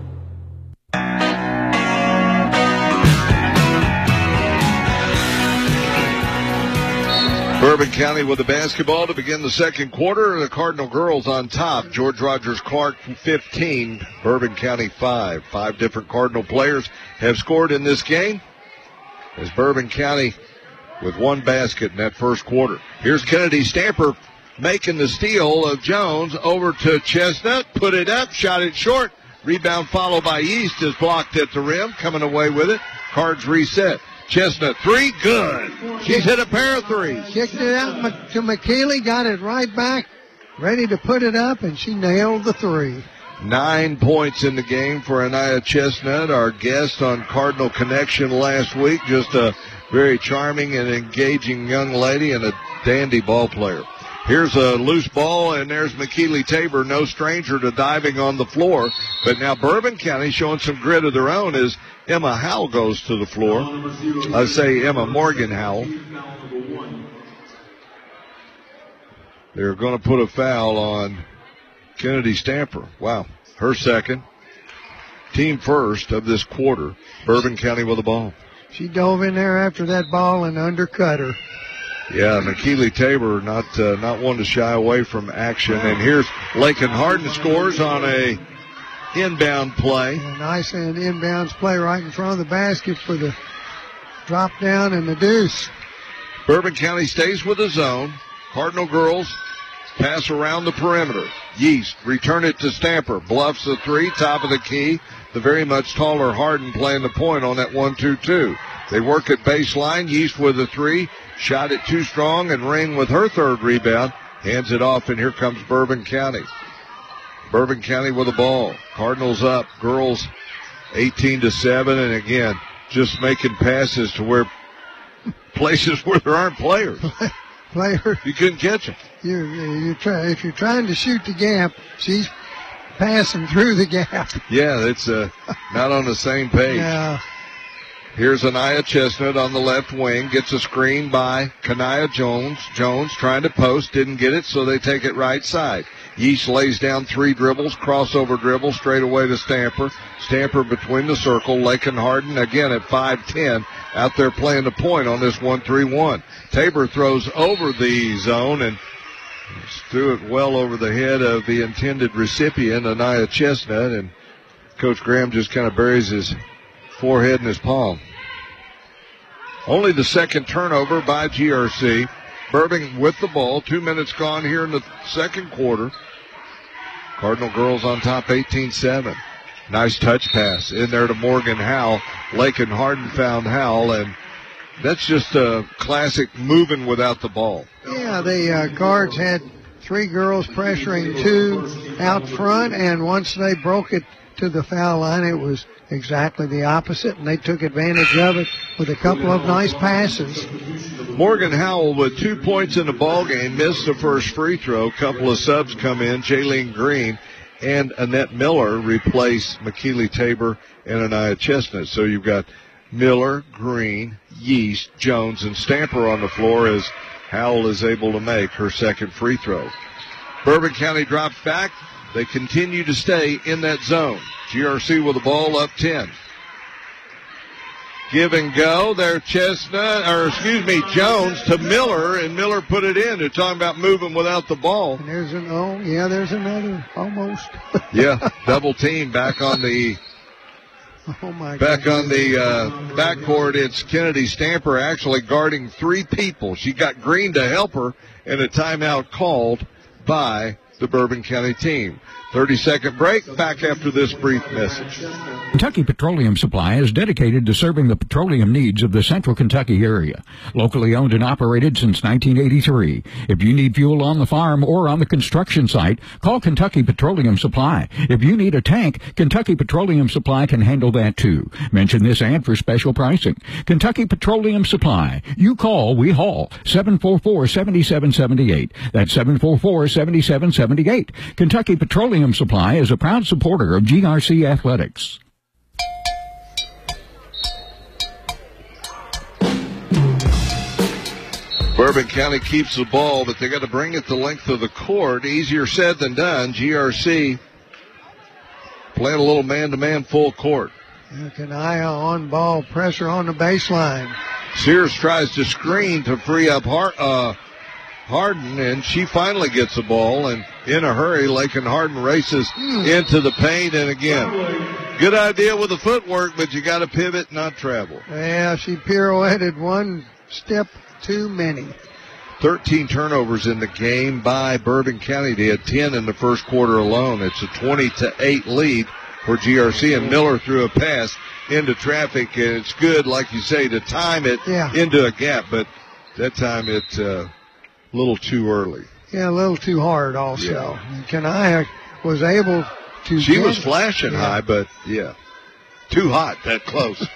Bourbon County with the basketball to begin the second quarter. The Cardinal girls on top. George Rogers Clark fifteen, Bourbon County five. Five different Cardinal players have scored in this game, as Bourbon County with one basket in that first quarter. Here's Kennedy Stamper making the steal of Jones over to Chestnut. Put it up, shot it short. Rebound followed by East is blocked at the rim. Coming away with it. Cards reset. Chestnut, three, good. She's hit a pair of threes. Kicked it out to McKeely, got it right back, ready to put it up, and she nailed the three. Nine points in the game for Anaya Chestnut, our guest on Cardinal Connection last week. Just a very charming and engaging young lady and a dandy ball player. Here's a loose ball, and there's McKeely Tabor, no stranger to diving on the floor. But now Bourbon County showing some grit of their own as Emma Howell goes to the floor. I say Emma Morgan Howell. They're going to put a foul on Kennedy Stamper. Wow, her second. Team first of this quarter. Bourbon County with the ball. She dove in there after that ball and undercut her. Yeah, McKeely Tabor not uh, not one to shy away from action. And here's Lakin Harden scores on a inbound play. A nice and inbounds play right in front of the basket for the drop down and the deuce. Bourbon County stays with the zone. Cardinal girls Pass around the perimeter. Yeast, return it to Stamper. Bluffs the three, top of the key. The very much taller Harden playing the point on that one two two. They work at baseline. Yeast with a three. Shot it too strong, and Ring with her third rebound. Hands it off, and here comes Bourbon County. Bourbon County with the ball. Cardinals up. Girls eighteen to seven, and again, just making passes to where places where there aren't players. Player. You couldn't catch them. You, you try, if you're trying to shoot the gap, she's passing through the gap. Yeah, it's uh, not on the same page. Yeah. Here's Anaya Chestnut on the left wing. Gets a screen by Kanaya Jones. Jones trying to post. Didn't get it, so they take it right side. Yeast lays down three dribbles. Crossover dribble straight away to Stamper. Stamper between the circle. Lakin Harden again at five ten. Out there playing the point on this one three one. Tabor throws over the zone and threw it well over the head of the intended recipient, Anaya Chestnut, and Coach Graham just kind of buries his forehead in his palm. Only the second turnover by G R C. Bourbon with the ball. Two minutes gone here in the second quarter. Cardinal girls on top eighteen seven. Nice touch pass in there to Morgan Howell. Lakin Harden found Howell, and that's just a classic moving without the ball. Yeah, the uh, guards had three girls pressuring two out front, and once they broke it to the foul line, it was exactly the opposite, and they took advantage of it with a couple of nice passes. Morgan Howell with two points in the ball game, missed the first free throw. Couple of subs come in. Jaylene Green and Annette Miller replace McKeely Tabor and Anaya Chestnut. So you've got Miller, Green, Yeast, Jones, and Stamper on the floor as Howell is able to make her second free throw. Bourbon County drops back. They continue to stay in that zone. G R C with the ball up ten. Give and go. There, Chestnut, or excuse me, Jones to Miller, and Miller put it in. They're talking about moving without the ball. And there's an, oh, yeah, there's another, almost. Yeah, double team back on the, oh my back goodness. on the uh, backcourt. It's Kennedy Stamper actually guarding three people. She got Green to help her, and a timeout called by the Bourbon County team. thirty-second break, back after this brief message. Kentucky Petroleum Supply is dedicated to serving the petroleum needs of the central Kentucky area. Locally owned and operated since nineteen eighty-three. If you need fuel on the farm or on the construction site, call Kentucky Petroleum Supply. If you need a tank, Kentucky Petroleum Supply can handle that too. Mention this ad for special pricing. Kentucky Petroleum Supply. You call, we haul. seven four four, seven seven seven eight. That's seven four four, seven seven seven eight. Kentucky Petroleum Supply is a proud supporter of G R C Athletics. Bourbon County keeps the ball, but they got to bring it the length of the court. Easier said than done. G R C playing a little man-to-man full court. Kanaya on ball, pressure on the baseline. Sears tries to screen to free up Har- uh, Harden, and she finally gets the ball, and in a hurry, Lakin Harden races mm. into the paint, and again, good idea with the footwork, but you got to pivot, not travel. Yeah, she pirouetted one step too many. thirteen turnovers in the game by Bourbon County. They had ten in the first quarter alone. It's a twenty to eight lead for G R C, and Miller threw a pass into traffic, and it's good, like you say, to time it yeah. into a gap, but that time it's uh, a little too early. Yeah, a little too hard also. Yeah. Kanaya was able to She get, was flashing yeah. high, but, yeah, too hot, that close.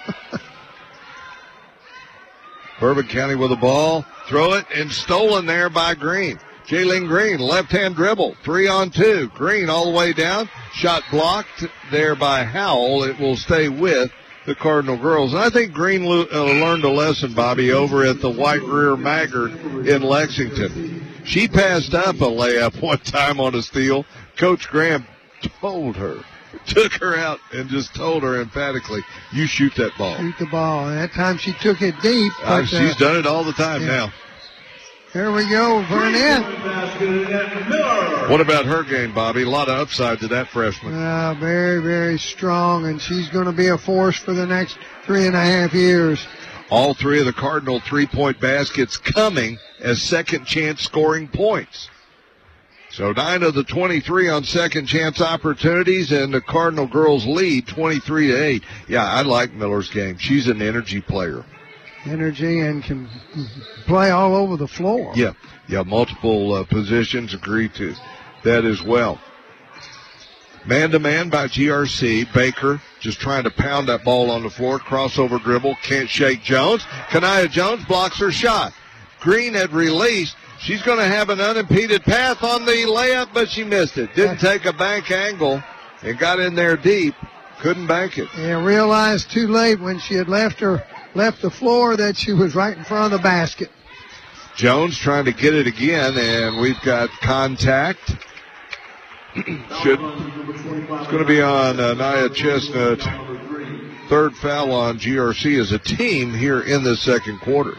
Bourbon County with the ball. Throw it, and stolen there by Green. Jaylene Green, left-hand dribble. Three on two. Green all the way down. Shot blocked there by Howell. It will stay with the Cardinal girls. And I think Green lo- uh, learned a lesson, Bobby, over at the White Rear Maggard in Lexington. She passed up a layup one time on a steal. Coach Graham told her, took her out and just told her emphatically, you shoot that ball. Shoot the ball. And that time she took it deep. But, uh, she's uh, done it all the time yeah. now. Here we go, Burnett. What about her game, Bobby? A lot of upside to that freshman. Uh, very, very strong, and she's going to be a force for the next three and a half years. All three of the Cardinal three-point baskets coming as second-chance scoring points. So nine of the twenty-three on second chance opportunities, and the Cardinal girls lead twenty-three to eight. Yeah, I like Miller's game. She's an energy player. Energy and can play all over the floor. Yeah, yeah, multiple uh, positions. Agree to that as well. Man-to-man by G R C. Baker just trying to pound that ball on the floor. Crossover dribble. Can't shake Jones. Kanaya Jones blocks her shot. Green had released. She's going to have an unimpeded path on the layup, but she missed it. Didn't take a bank angle and got in there deep. Couldn't bank it. Yeah, realized too late when she had left her left the floor that she was right in front of the basket. Jones trying to get it again, and we've got contact. Should it's going to be on uh, Nia Chestnut. Third foul on G R C as a team here in the second quarter.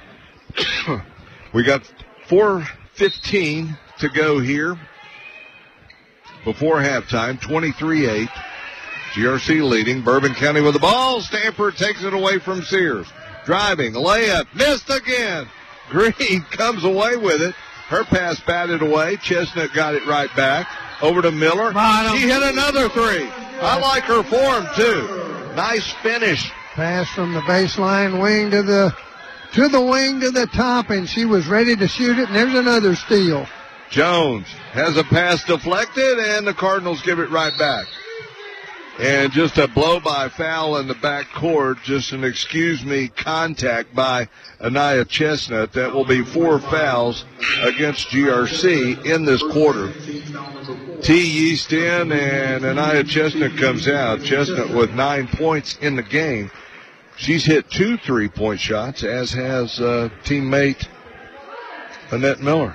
We got four fifteen to go here before halftime. twenty-three eight. G R C leading. Bourbon County with the ball. Stamper takes it away from Sears. Driving, layup, missed again. Green comes away with it. Her pass batted away. Chestnut got it right back. Over to Miller. She hit another three. I like her form, too. Nice finish. Pass from the baseline wing to the to the wing to the top, and she was ready to shoot it, and there's another steal. Jones has a pass deflected, and the Cardinals give it right back. And just a blow-by foul in the back court, just an excuse-me contact by Anaya Chestnut. That will be four fouls against G R C in this quarter. T. Yeast in, and Anaya Chestnut comes out. Chestnut with nine points in the game. She's hit two three-point shots, as has uh, teammate Annette Miller.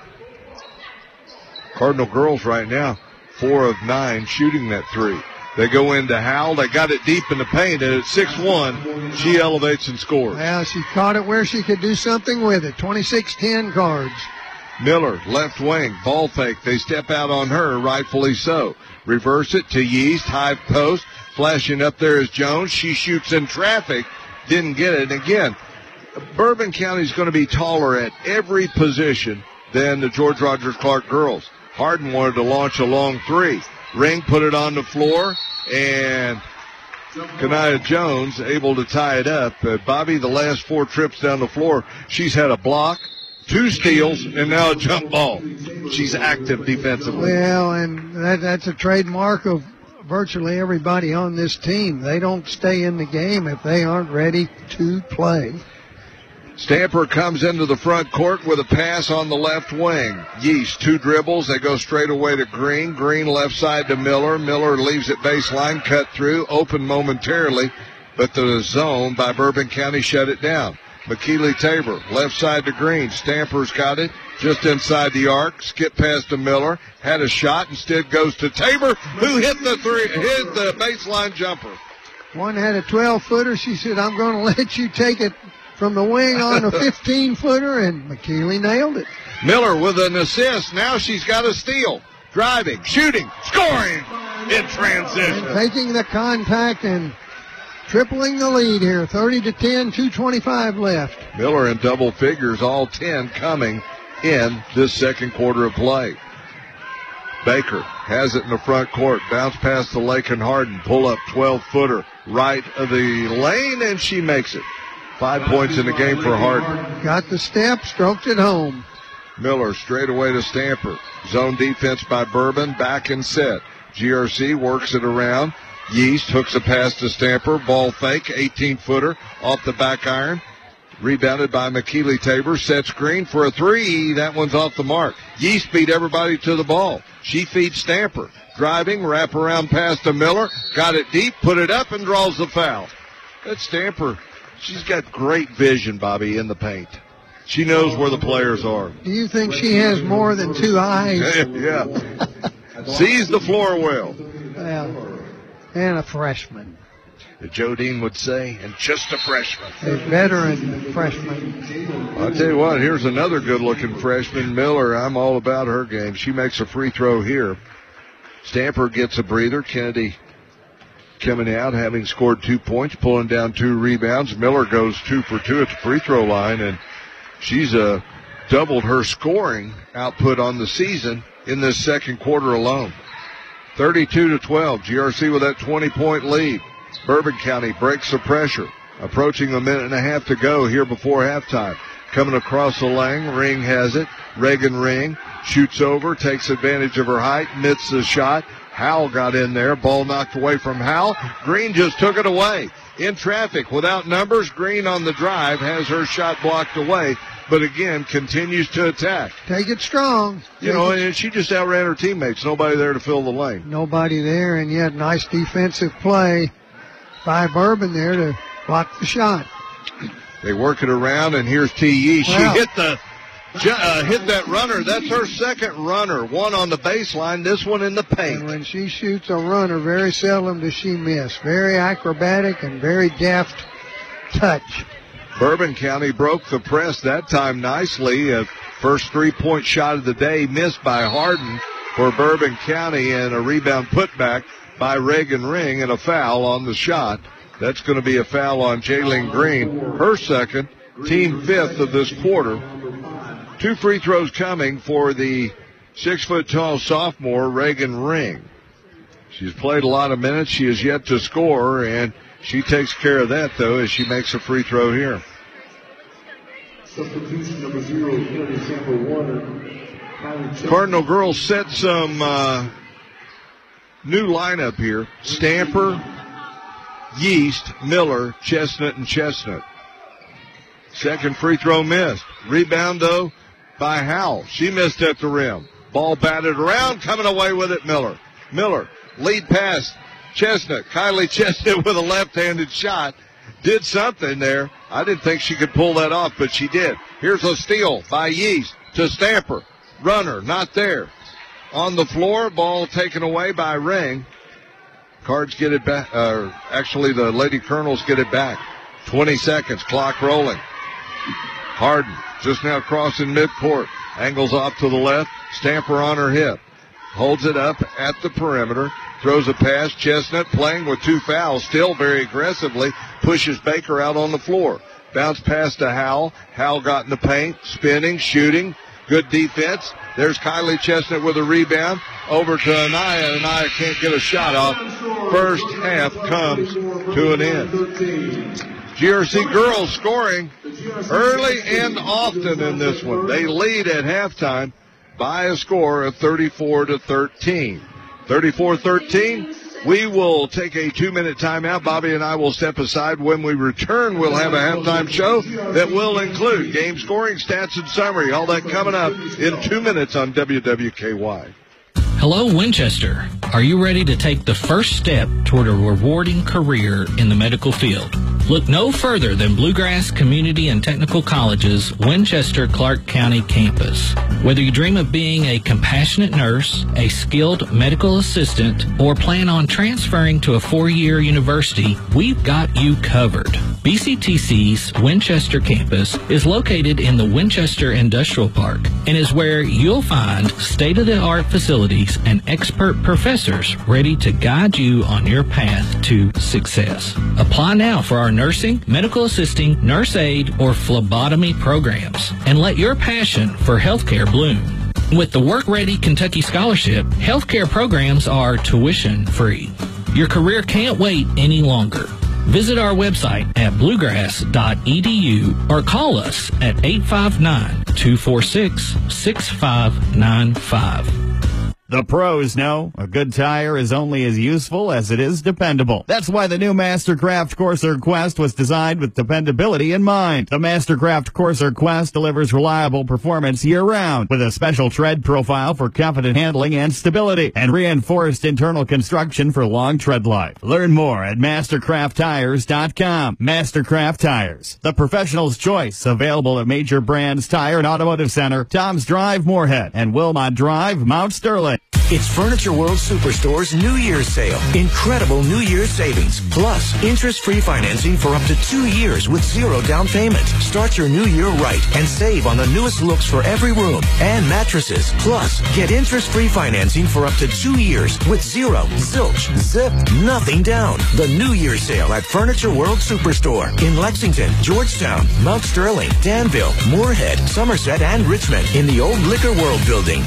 Cardinal girls right now, four of nine shooting that three. They go into Howell. They got it deep in the paint, and at six one, she elevates and scores. Well, she caught it where she could do something with it. twenty-six ten Cards. Miller, left wing, ball fake. They step out on her, rightfully so. Reverse it to Yeast, high post. Flashing up there is Jones. She shoots in traffic. Didn't get it. And again, Bourbon County is going to be taller at every position than the George Rogers Clark girls. Harden wanted to launch a long three. Ring put it on the floor, and Kanaya Jones able to tie it up. Uh, Bobby, the last four trips down the floor, she's had a block, two steals, and now a jump ball. She's active defensively. Well, and that, that's a trademark of virtually everybody on this team. They don't stay in the game if they aren't ready to play. Stamper comes into the front court with a pass on the left wing. Yeast, two dribbles. They go straight away to Green. Green left side to Miller. Miller leaves it baseline, cut through, open momentarily, but the zone by Bourbon County shut it down. McKeely Tabor, left side to Green. Stamper's got it just inside the arc. Skip past to Miller. Had a shot. Instead goes to Tabor, who hit the three, hit the baseline jumper. One had a twelve-footer. She said, I'm going to let you take it from the wing on a fifteen-footer, and McKeely nailed it. Miller with an assist. Now she's got a steal. Driving, shooting, scoring in transition. And taking the contact and tripling the lead here. thirty to ten, two twenty-five left. Miller in double figures, all ten coming in this second quarter of play. Baker has it in the front court. Bounce past the Lakin Harden. Pull up twelve-footer right of the lane, and she makes it. Five points in the game for Harden. Got the step, stroked it home. Miller straight away to Stamper. Zone defense by Bourbon, back and set. G R C works it around. Yeast hooks a pass to Stamper. Ball fake, eighteen-footer off the back iron. Rebounded by McKeely Tabor. Sets Green for a three. That one's off the mark. Yeast beat everybody to the ball. She feeds Stamper. Driving, wrap around pass to Miller. Got it deep, put it up, and draws the foul. That's Stamper. She's got great vision, Bobby, in the paint. She knows where the players are. Do you think she has more than two eyes? Yeah. Sees the floor well. Well, and a freshman. Joe Dean would say, and just a freshman. A veteran freshman. I'll tell you what, here's another good-looking freshman, Miller. I'm all about her game. She makes a free throw here. Stamper gets a breather. Kennedy coming out, having scored two points, pulling down two rebounds. Miller goes two for two at the free throw line, and she's a doubled her scoring output on the season in this second quarter alone. thirty-two to twelve. G R C with that twenty-point lead. Bourbon County breaks the pressure. Approaching a minute and a half to go here before halftime. Coming across the lane, Ring has it. Reagan Ring shoots over, takes advantage of her height, missed the shot. Howell got in there. Ball knocked away from Howell. Green just took it away. In traffic, without numbers, Green on the drive has her shot blocked away, but again continues to attack. Take it strong. You Take know, it. and she just outran her teammates. Nobody there to fill the lane. Nobody there, and yet nice defensive play by Bourbon there to block the shot. They work it around, and here's T Yee. She Wow. hit the uh, hit that runner. That's her second runner. One on the baseline, this one in the paint. And when she shoots a runner, very seldom does she miss. Very acrobatic and very deft touch. Bourbon County broke the press that time nicely. A first three-point shot of the day missed by Harden for Bourbon County, and a rebound putback by Reagan Ring, and a foul on the shot. That's going to be a foul on Jaylene Green, her second, team fifth of this quarter. Two free throws coming for the six-foot-tall sophomore, Reagan Ring. She's played a lot of minutes. She has yet to score, and she takes care of that, though, as she makes a free throw here. Substitution number zero, Kennedy Sample Warner. Cardinal girls set some uh, new lineup here. Stamper, Yeast, Miller, Chestnut, and Chestnut. Second free throw missed. Rebound, though, by Howell. She missed at the rim. Ball batted around, coming away with it, Miller. Miller, lead pass, Chestnut. Kylie Chestnut with a left-handed shot. Did something there. I didn't think she could pull that off, but she did. Here's a steal by Yeast to Stamper. Runner, not there. On the floor, ball taken away by Ring. Cards get it back. Uh, actually, the Lady Colonels get it back. twenty seconds, clock rolling. Harden just now crossing midcourt. Angles off to the left. Stamper on her hip. Holds it up at the perimeter. Throws a pass. Chestnut playing with two fouls. Still very aggressively. Pushes Baker out on the floor. Bounce pass to Howell. Howell got in the paint. Spinning, shooting. Good defense. There's Kylie Chestnut with a rebound. Over to Anaya. Anaya can't get a shot off. First half comes to an end. G R C girls scoring early and often in this one. They lead at halftime by a score of thirty-four to thirteen. thirty-four thirteen. We will take a two-minute timeout. Bobby and I will step aside. When we return, we'll have a halftime show that will include game scoring, stats, and summary. All that coming up in two minutes on W W K Y. Hello, Winchester. Are you ready to take the first step toward a rewarding career in the medical field? Look no further than Bluegrass Community and Technical College's Winchester Clark County campus. Whether you dream of being a compassionate nurse, a skilled medical assistant, or plan on transferring to a four-year university, we've got you covered. B C T C's Winchester campus is located in the Winchester Industrial Park and is where you'll find state-of-the-art facilities and expert professors ready to guide you on your path to success. Apply now for our nursing, medical assisting, nurse aid, or phlebotomy programs, and let your passion for healthcare bloom. With the Work Ready Kentucky Scholarship, healthcare programs are tuition free. Your career can't wait any longer. Visit our website at bluegrass dot e d u or call us at eight five nine, two four six, six five nine five. The pros know a good tire is only as useful as it is dependable. That's why the new Mastercraft Corsair Quest was designed with dependability in mind. The Mastercraft Corsair Quest delivers reliable performance year-round with a special tread profile for confident handling and stability and reinforced internal construction for long tread life. Learn more at mastercraft tires dot com. Mastercraft Tires, the professional's choice, available at major brands Tire and Automotive Center, Tom's Drive, Moorhead, and Wilmot Drive, Mount Sterling. It's Furniture World Superstore's New Year's sale. Incredible New Year's savings. Plus, interest-free financing for up to two years with zero down payment. Start your new year right and save on the newest looks for every room and mattresses. Plus, get interest-free financing for up to two years with zero, zilch, zip, nothing down. The New Year's sale at Furniture World Superstore in Lexington, Georgetown, Mount Sterling, Danville, Moorhead, Somerset, and Richmond in the old Liquor World building.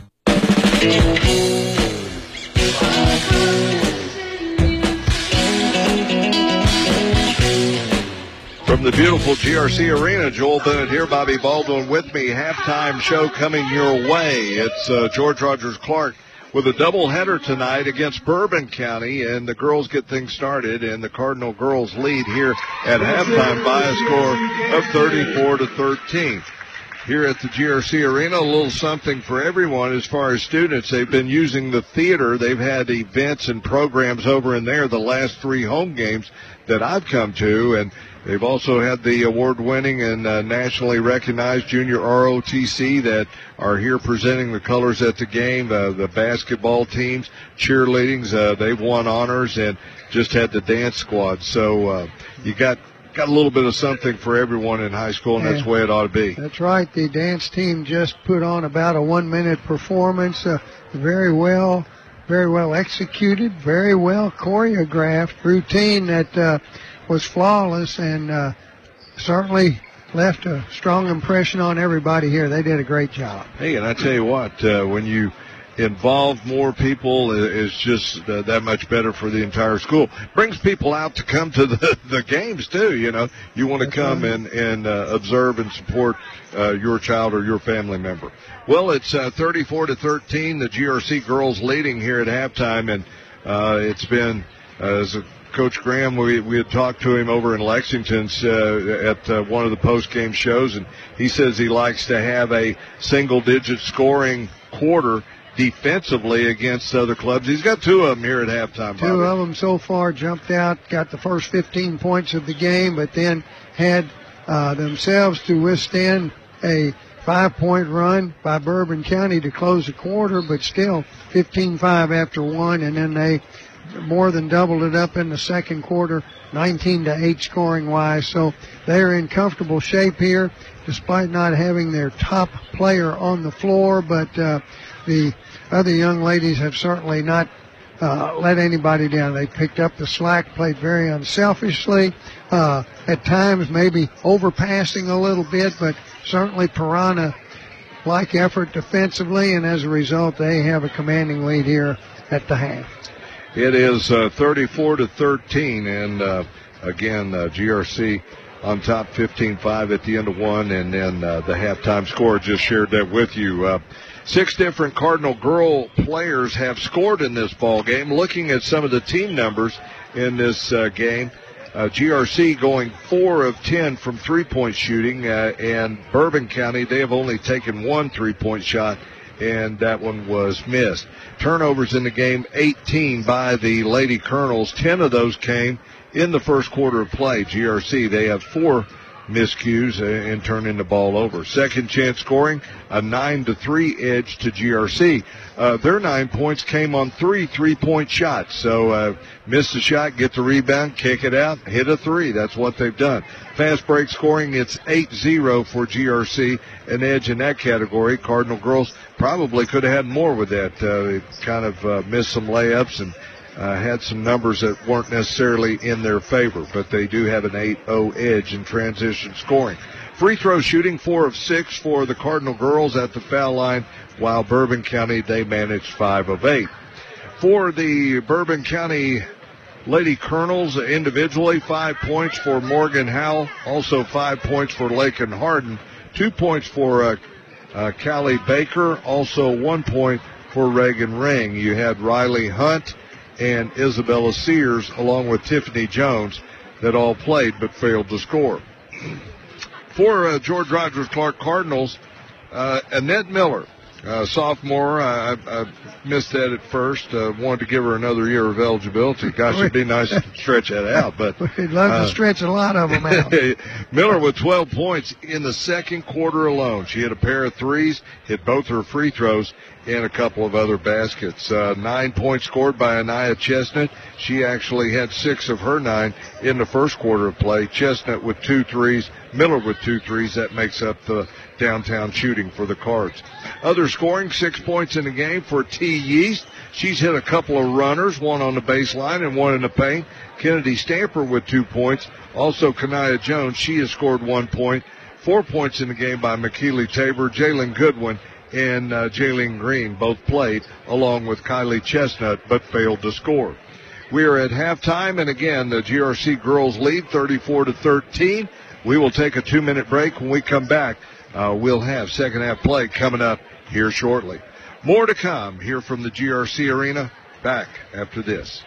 From the beautiful G R C Arena, Joel Bennett here, Bobby Baldwin with me. Halftime show coming your way. It's uh, George Rogers Clark with a doubleheader tonight against Bourbon County, and the girls get things started, and the Cardinal girls lead here at halftime by a score of thirty-four to thirteen. Here at the G R C Arena, a little something for everyone as far as students. They've been using the theater. They've had events and programs over in there the last three home games that I've come to, and they've also had the award-winning and uh, nationally recognized Junior R O T C that are here presenting the colors at the game. Uh, the basketball teams, cheerleadings, uh, they've won honors, and just had the dance squad. So uh, you got got a little bit of something for everyone in high school, and yeah, that's the way it ought to be. That's right. The dance team just put on about a one-minute performance, uh, very well, very well executed, very well choreographed routine that uh, was flawless, and uh, certainly left a strong impression on everybody here. They did a great job. Hey, and I tell you what, uh, when you involve more people, is just uh, that much better for the entire school. Brings people out to come to the, the games too. You know, you want to come right. and and uh, observe and support uh, your child or your family member. Well, it's uh, thirty-four to thirteen. The G R C girls leading here at halftime, and uh, it's been uh, as a Coach Graham, we, we had talked to him over in Lexington uh, at uh, one of the post-game shows, and he says he likes to have a single-digit scoring quarter defensively against other clubs. He's got two of them here at halftime. Two Bobby. of them so far jumped out, got the first fifteen points of the game, but then had uh, themselves to withstand a five-point run by Bourbon County to close the quarter, but still fifteen five after one, and then they more than doubled it up in the second quarter, nineteen to eight scoring-wise. So they're in comfortable shape here, despite not having their top player on the floor, but uh, the other young ladies have certainly not uh, let anybody down. They picked up the slack, played very unselfishly, uh, at times maybe overpassing a little bit, but certainly Piranha-like effort defensively, and as a result, they have a commanding lead here at the half. It is uh, thirty-four to thirteen, and uh, again, uh, G R C on top fifteen five at the end of one, and then uh, the halftime score, just shared that with you. Uh, six different Cardinal girl players have scored in this ball game. Looking at some of the team numbers in this uh, game, uh, G R C going four of ten from three-point shooting, uh, and Bourbon County, they have only taken one three-point shot, and that one was missed. Turnovers in the game, eighteen by the Lady Colonels. ten of those came in the first quarter of play. G R C, they have four miscues and turning the ball over. Second chance scoring, a nine to three edge to G R C. Uh, their nine points came on three three-point shots. So uh, miss the shot, get the rebound, kick it out, hit a three. That's what they've done. Fast break scoring, it's eight zero for G R C, an edge in that category. Cardinal girls probably could have had more with that. Uh, they kind of uh, missed some layups and Uh, had some numbers that weren't necessarily in their favor, but they do have an eight oh edge in transition scoring. Free throw shooting, four of six for the Cardinal girls at the foul line, while Bourbon County, they managed five of eight. For the Bourbon County Lady Colonels individually, five points for Morgan Howell, also five points for Lakin Hardin, two points for uh, uh, Callie Baker, also one point for Reagan Ring. You had Riley Hunt and Isabella Sears, along with Tiffany Jones, that all played but failed to score. For uh, George Rogers Clark Cardinals, uh, Annette Miller, Uh, sophomore, I, I missed that at first. Uh, wanted to give her another year of eligibility. Gosh, it'd be nice to stretch that out. But we'd love uh, to stretch a lot of them out. Miller with twelve points in the second quarter alone. She hit a pair of threes, hit both her free throws, and a couple of other baskets. Uh, nine points scored by Anaya Chestnut. She actually had six of her nine in the first quarter of play. Chestnut with two threes, Miller with two threes. That makes up the downtown shooting for the Cards. Other scoring, six points in the game for T. Yeast. She's hit a couple of runners, one on the baseline and one in the paint. Kennedy Stamper with two points. Also, Kanaya Jones, she has scored one point. Four points in the game by McKeely Tabor, Jalen Goodwin, and uh, Jaylene Green both played along with Kylie Chestnut but failed to score. We are at halftime, and again, the G R C girls lead thirty-four to thirteen. We will take a two-minute break. When we come back, uh, we'll have second half play coming up here shortly. More to come here from the G R C Arena. Back after this.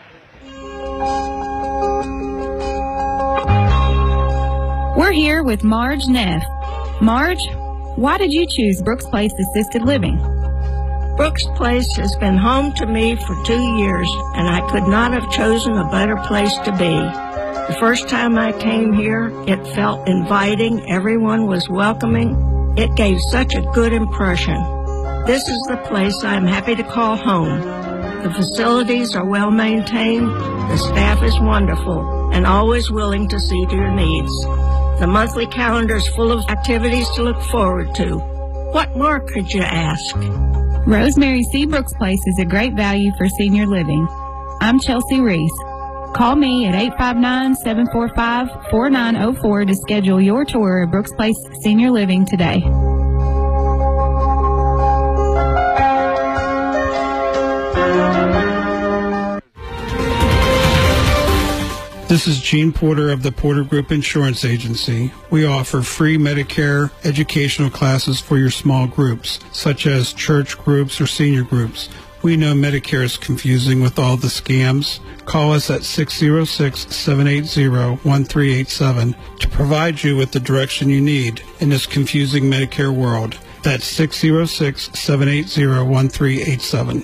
We're here with Marge Neff. Marge, why did you choose Brooks Place Assisted Living? Brooks Place has been home to me for two years, and I could not have chosen a better place to be. The first time I came here, it felt inviting. Everyone was welcoming. It gave such a good impression. This is the place I'm happy to call home. The facilities are well maintained, the staff is wonderful, and always willing to see to your needs. The monthly calendar is full of activities to look forward to. What more could you ask? Rosemary C. Brooks Place is a great value for senior living. I'm Chelsea Reese. Call me at eight five nine, seven four five, four nine zero four to schedule your tour of Brooks Place Senior Living today. This is Gene Porter of the Porter Group Insurance Agency. We offer free Medicare educational classes for your small groups, such as church groups or senior groups. We know Medicare is confusing with all the scams. Call us at six oh six, seven eight zero, one three eight seven to provide you with the direction you need in this confusing Medicare world. That's six oh six, seven eight zero, one three eight seven.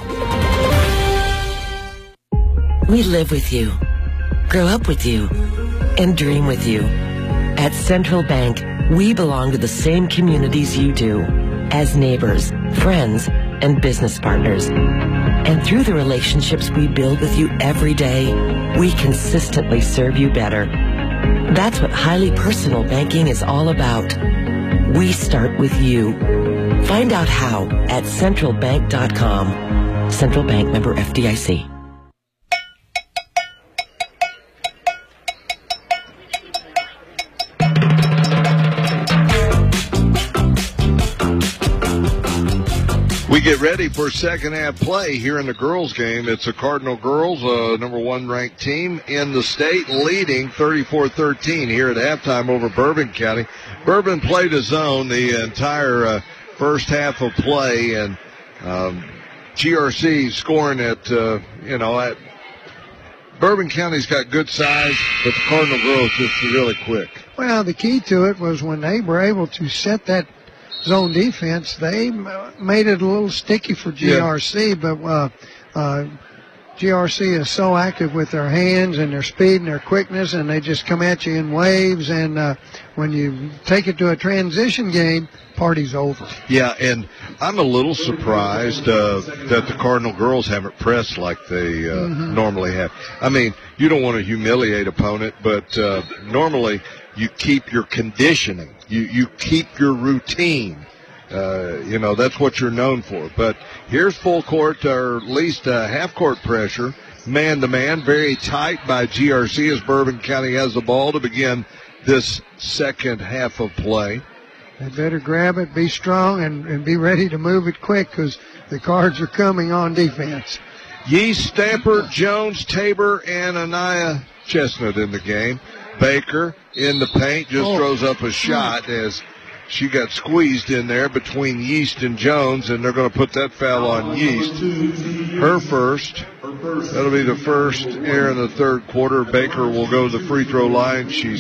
We live with you, grow up with you, and dream with you. At Central Bank, we belong to the same communities you do, as neighbors, friends, and business partners. And through the relationships we build with you every day, we consistently serve you better. That's what highly personal banking is all about. We start with you. Find out how at central bank dot com. Central Bank, member F D I C. We get ready for second half play here in the girls game. It's the Cardinal girls, uh, number one ranked team in the state, leading thirty-four thirteen here at halftime over Bourbon County. Bourbon played a zone the entire uh, first half of play, and um, G R C scoring at, uh, you know, at Bourbon County's got good size, but the Cardinal girls just really quick. Well, the key to it was when they were able to set that zone defense, they made it a little sticky for G R C, yeah. but uh, uh, G R C is so active with their hands and their speed and their quickness, and they just come at you in waves, and uh, when you take it to a transition game, party's over. Yeah, and I'm a little surprised uh, that the Cardinal girls haven't pressed like they uh, mm-hmm. normally have. I mean, you don't want to humiliate opponent, but uh, normally you keep your conditioning. You you keep your routine. Uh, you know, that's what you're known for. But here's full court, or at least uh, half-court pressure, man-to-man, very tight by G R C as Bourbon County has the ball to begin this second half of play. They better grab it, be strong, and, and be ready to move it quick because the Cards are coming on defense. Yeast, Stamper, Jones, Tabor, and Anaya Chestnut in the game. Baker in the paint just oh. throws up a shot as she got squeezed in there between Yeast and Jones, and they're going to put that foul on Yeast. Her first. That'll be the first here in the third quarter. Baker will go to the free throw line. She's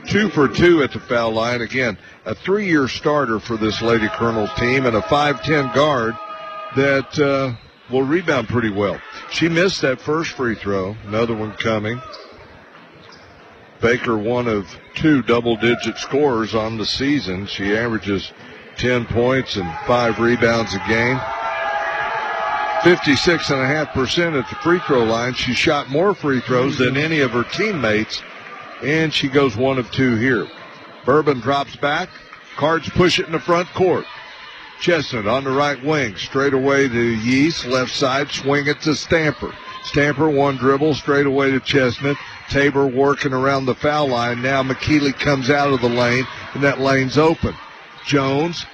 two for two at the foul line. Again, a three-year starter for this Lady Colonels team and a five ten guard that uh, will rebound pretty well. She missed that first free throw. Another one coming. Baker, one of two double-digit scorers on the season. She averages ten points and five rebounds a game. fifty-six point five percent at the free throw line. She shot more free throws than any of her teammates, and she goes one of two here. Bourbon drops back. Cards push it in the front court. Chestnut on the right wing. Straight away to Yeast. Left side, swing it to Stamper. Stamper, one dribble, straight away to Chestnut. Tabor working around the foul line. Now McKeely comes out of the lane, and that lane's open. Jones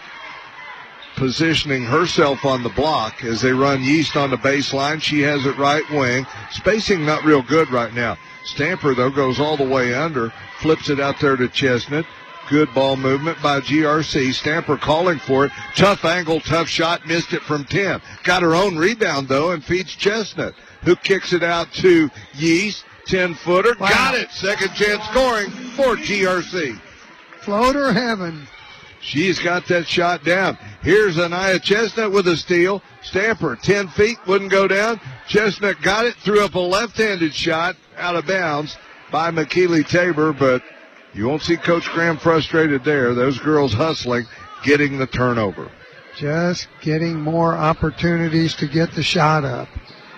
positioning herself on the block as they run Yeast on the baseline. She has it right wing. Spacing not real good right now. Stamper, though, goes all the way under, flips it out there to Chestnut. Good ball movement by G R C. Stamper calling for it. Tough angle, tough shot, missed it from ten. Got her own rebound, though, and feeds Chestnut, who kicks it out to Yeast. ten-footer. Wow. Got it. Second chance scoring for G R C. Floater heaven. She's got that shot down. Here's Anaya Chestnut with a steal. Stamper, ten feet, wouldn't go down. Chestnut got it, threw up a left-handed shot out of bounds by McKeely Tabor, but you won't see Coach Graham frustrated there. Those girls hustling, getting the turnover. Just getting more opportunities to get the shot up.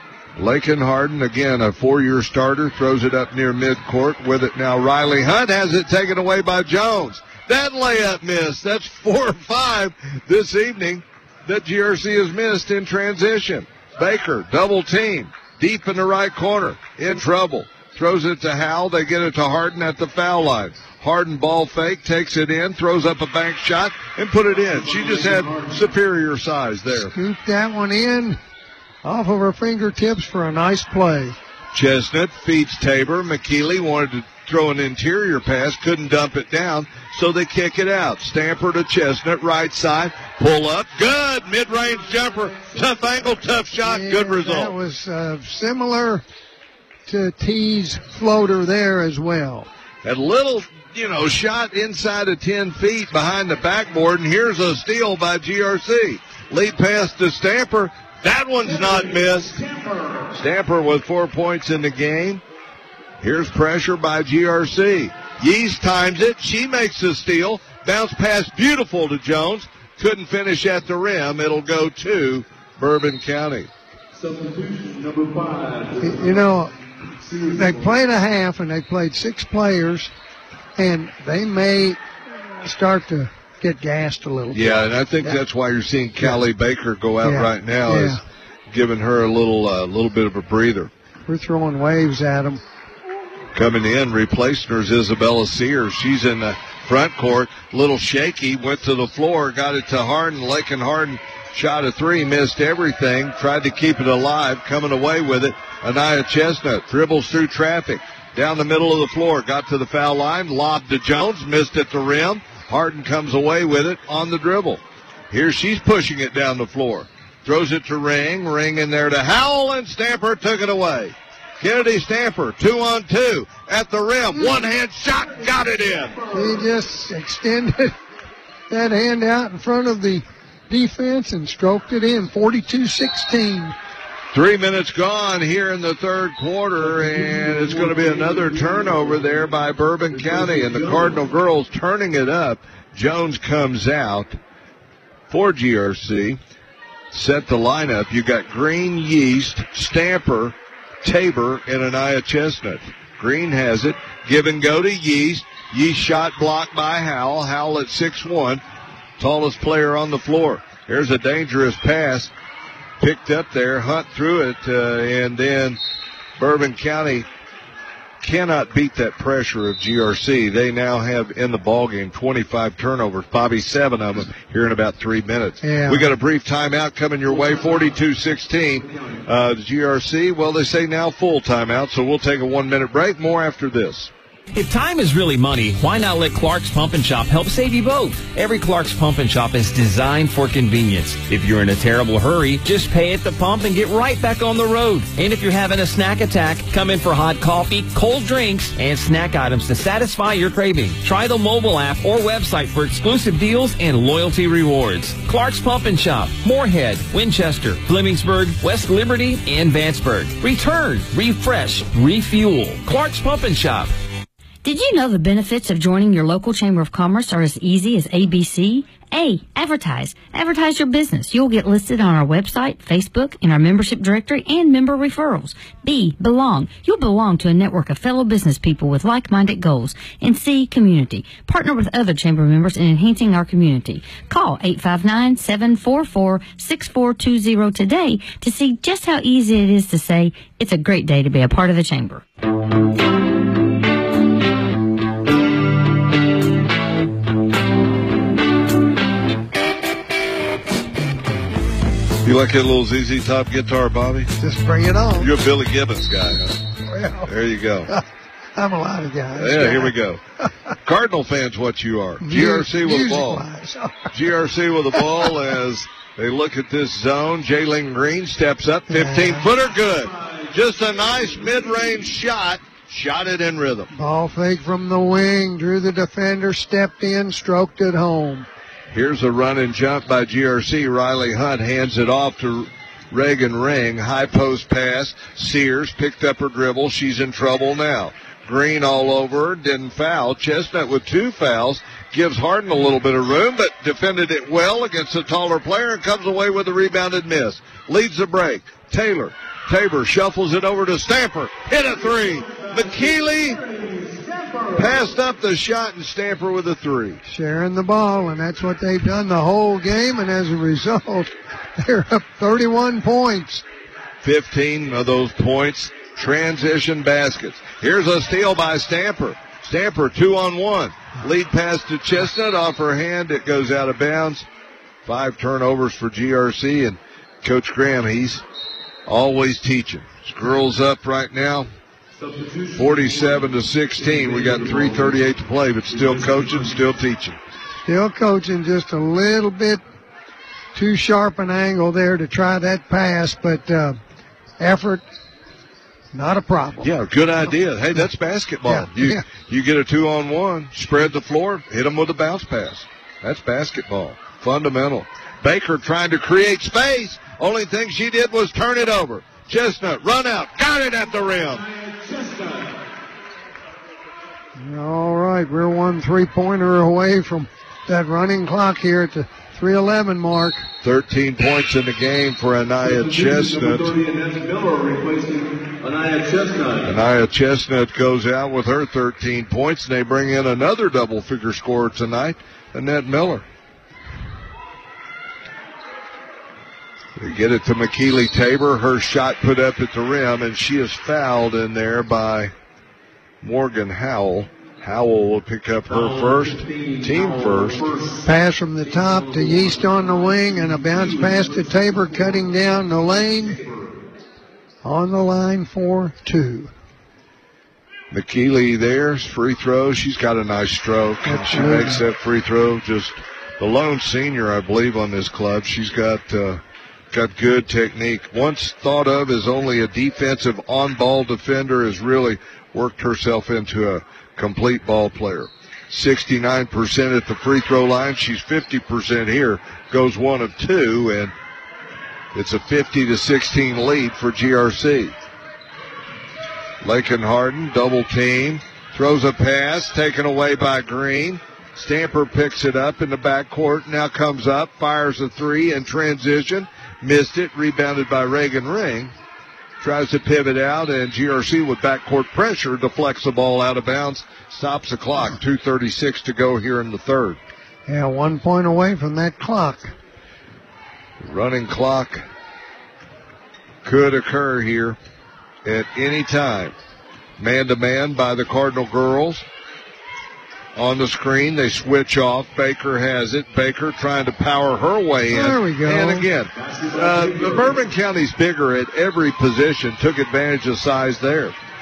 Lakin Harden, again, a four-year starter, throws it up near midcourt. With it now, Riley Hunt has it taken away by Jones. That layup missed. That's four or five this evening that G R C has missed in transition. Baker, double team, deep in the right corner, in trouble. Throws it to Howell. They get it to Harden at the foul line. Harden ball fake, takes it in, throws up a bank shot, and put it in. She just had superior size there. Scoop that one in off of her fingertips for a nice play. Chestnut feeds Tabor. McKeely wanted to throw an interior pass, couldn't dump it down, so they kick it out. Stamper to Chestnut, right side, pull up, good, mid-range jumper, tough angle, tough shot, yeah, good result. That was uh, similar to T's floater there as well. A little, you know, shot inside of ten feet behind the backboard, and here's a steal by G R C. Lead pass to Stamper. That one's not missed. Stamper with four points in the game. Here's pressure by G R C. Yeast times it. She makes the steal. Bounce pass beautiful to Jones. Couldn't finish at the rim. It'll go to Bourbon County. Substitution number five. You know, they played a half and they played six players, and they may start to get gassed a little bit. Yeah, and I think yeah. that's why you're seeing Callie yeah. Baker go out yeah. right now, yeah. is giving her a little uh, little bit of a breather. We're throwing waves at them. Coming in, replacing her is Isabella Sears. She's in the front court, little shaky, went to the floor, got it to Harden. Lakin Harden shot a three, missed everything, tried to keep it alive, coming away with it. Anaya Chestnut dribbles through traffic, down the middle of the floor, got to the foul line, lobbed to Jones, missed at the rim. Harden comes away with it on the dribble. Here she's pushing it down the floor. Throws it to Ring. Ring in there to Howell, and Stamper took it away. Kennedy Stamper, two on two at the rim. One-hand shot, got it in. He just extended that hand out in front of the defense and stroked it in, forty-two sixteen. Three minutes gone here in the third quarter, and it's going to be another turnover there by Bourbon County, and the Cardinal girls turning it up. Jones comes out for G R C. Set the lineup. You got Green, Yeast, Stamper, Tabor, and Anaya Chestnut. Green has it. Give and go to Yeast. Yeast shot blocked by Howell. Howell at six one, tallest player on the floor. There's a dangerous pass. Picked up there, Hunt threw it, uh, and then Bourbon County cannot beat that pressure of G R C. They now have in the ballgame twenty-five turnovers, Bobby, seven of them here in about three minutes. Yeah. We got a brief timeout coming your way, forty-two sixteen. Uh, G R C, well, they say now full timeout, so we'll take a one-minute break. More after this. If time is really money, why not let Clark's Pump and Shop help save you both? Every Clark's Pump and Shop is designed for convenience. If you're in a terrible hurry, just pay at the pump and get right back on the road. And if you're having a snack attack, come in for hot coffee, cold drinks, and snack items to satisfy your craving. Try the mobile app or website for exclusive deals and loyalty rewards. Clark's Pump and Shop, Moorhead, Winchester, Flemingsburg, West Liberty, and Vanceburg. Return, refresh, refuel. Clark's Pump and Shop. Did you know the benefits of joining your local Chamber of Commerce are as easy as A B C? A. Advertise. Advertise your business. You'll get listed on our website, Facebook, in our membership directory, and member referrals. B. Belong. You'll belong to a network of fellow business people with like-minded goals. And C. Community. Partner with other Chamber members in enhancing our community. Call eight five nine, seven four four, six four two zero today to see just how easy it is to say, it's a great day to be a part of the Chamber. You like that little Z Z Top guitar, Bobby? Just bring it on. You're a Billy Gibbons guy, huh? Well, there you go. I'm a lot of guys. Yeah, here we go. Cardinal fans, what you are. G R C with the ball. G R C with the ball as they look at this zone. Jalen Green steps up. fifteen-footer, good. Just a nice mid-range shot. Shot it in rhythm. Ball fake from the wing. Drew the defender, stepped in, stroked it home. Here's a run and jump by G R C. Riley Hunt hands it off to Reagan Ring. High post pass. Sears picked up her dribble. She's in trouble now. Green all over her. Didn't foul. Chestnut with two fouls. Gives Harden a little bit of room, but defended it well against a taller player and comes away with a rebounded miss. Leads the break. Taylor. Tabor shuffles it over to Stamper. Hit a three. McKeely passed up the shot and Stamper with a three. Sharing the ball, and that's what they've done the whole game, and as a result, they're up thirty-one points. fifteen of those points, transition baskets. Here's a steal by Stamper. Stamper, two on one. Lead pass to Chestnut off her hand. It goes out of bounds. Five turnovers for G R C, and Coach Graham, he's always teaching. His girls up right now. forty-seven to sixteen. We got three thirty-eight to play, but still coaching, still teaching. Still coaching, just a little bit too sharp an angle there to try that pass, but uh, effort, not a problem. Yeah, good idea. Hey, that's basketball. Yeah, you yeah. you get a two-on-one, spread the floor, hit them with a bounce pass. That's basketball. Fundamental. Baker trying to create space. Only thing she did was turn it over. Chestnut, run out, got it at the rim. All right, we're one three-pointer away from that running clock here at the three eleven mark. thirteen points in the game for Anaya Chestnut. Anaya Chestnut goes out with her thirteen points, and they bring in another double-figure scorer tonight, Annette Miller. They get it to McKeely Tabor. Her shot put up at the rim, and she is fouled in there by Morgan Howell. Howell will pick up her first, team first. Pass from the top to Yeast on the wing, and a bounce pass to Tabor cutting down the lane. On the line for two. McKeely there's free throw. She's got a nice stroke. And she makes that free throw. Just the lone senior, I believe, on this club. She's got uh, got good technique. Once thought of as only a defensive on-ball defender, has really worked herself into a complete ball player. sixty-nine percent at the free throw line. She's fifty percent here. Goes one of two, and it's a fifty to sixteen lead for G R C. Lakin Harden, double team, throws a pass, taken away by Green. Stamper picks it up in the backcourt, now comes up, fires a three in transition, missed it, rebounded by Reagan Ring. Tries to pivot out, and G R C with backcourt pressure deflects the ball out of bounds, stops the clock. two thirty-six to go here in the third. Yeah, one point away from that clock. Running clock could occur here at any time. Man-to-man by the Cardinal girls. On the screen, they switch off. Baker has it. Baker trying to power her way in. There we go. And again, uh, the Bourbon County's bigger at every position. Took advantage of size there.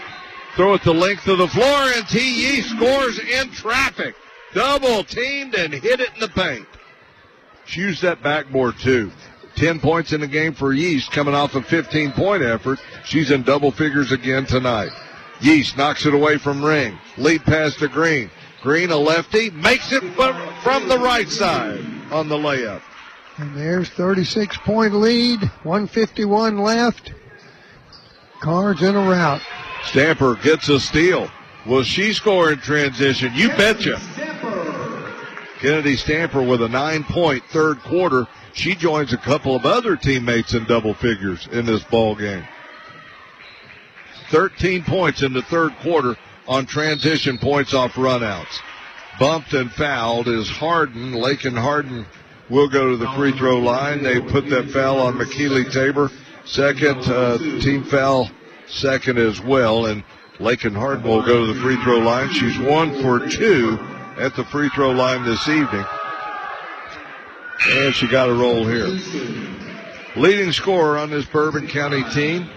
Throw it the length of the floor, and T. Yee scores in traffic. Double teamed and hit it in the paint. She used that backboard, too. Ten points in the game for Yeast, coming off a fifteen-point effort. She's in double figures again tonight. Yeast knocks it away from Ring. Lead pass to Green. Green, a lefty, makes it from the right side on the layup. And there's thirty-six point lead, one fifty-one left. Cards in a rout. Stamper gets a steal. Will she score in transition? You betcha. Kennedy Stamper with a nine-point third quarter. She joins a couple of other teammates in double figures in this ball game. thirteen points in the third quarter on transition points off runouts. Bumped and fouled is Harden. Lakin Harden will go to the free throw line. They put that foul on McKeely Tabor. Second, uh, team foul second as well. And Lakin Harden will go to the free throw line. She's one for two at the free throw line this evening. And she got a roll here. Leading scorer on this Bourbon County team.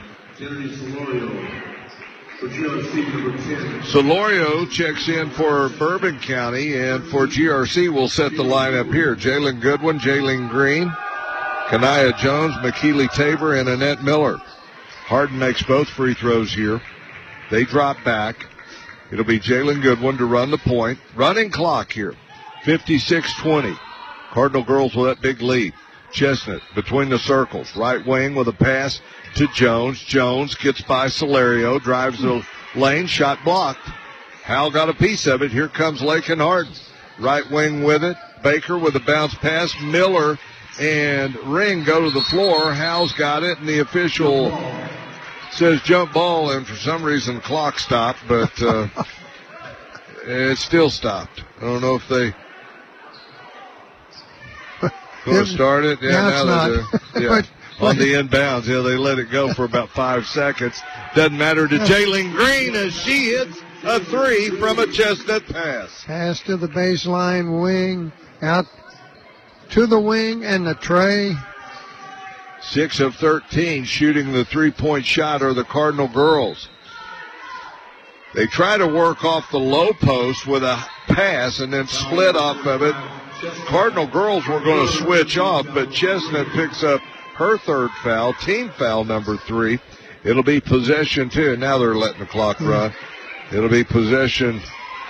Solorio checks in for Bourbon County, and for G R C we'll set the lineup here. Jalen Goodwin, Jalen Green, Kanaya Jones, McKeely Tabor, and Annette Miller. Harden makes both free throws here. They drop back. It'll be Jalen Goodwin to run the point. Running clock here, fifty-six twenty. Cardinal girls with that big lead. Chestnut between the circles. Right wing with a pass to Jones. Jones gets by Solorio, drives the lane, shot blocked. Howell got a piece of it. Here comes Lakin Harden. Right wing with it. Baker with a bounce pass. Miller and Ring go to the floor. Howell's got it, and the official says jump ball, and for some reason the clock stopped, but uh, it still stopped. I don't know if they going to start it. Yeah, now now they do. Yeah. On the inbounds, yeah, they let it go for about five seconds. Doesn't matter to Jalen Green as she hits a three from a Chestnut pass. Pass to the baseline wing, out to the wing and the tray. Six of thirteen shooting the three-point shot are the Cardinal girls. They try to work off the low post with a pass and then split off of it. Cardinal girls were going to switch off, but Chestnut picks up her third foul, team foul number three. It'll be possession two. Now they're letting the clock run. It'll be possession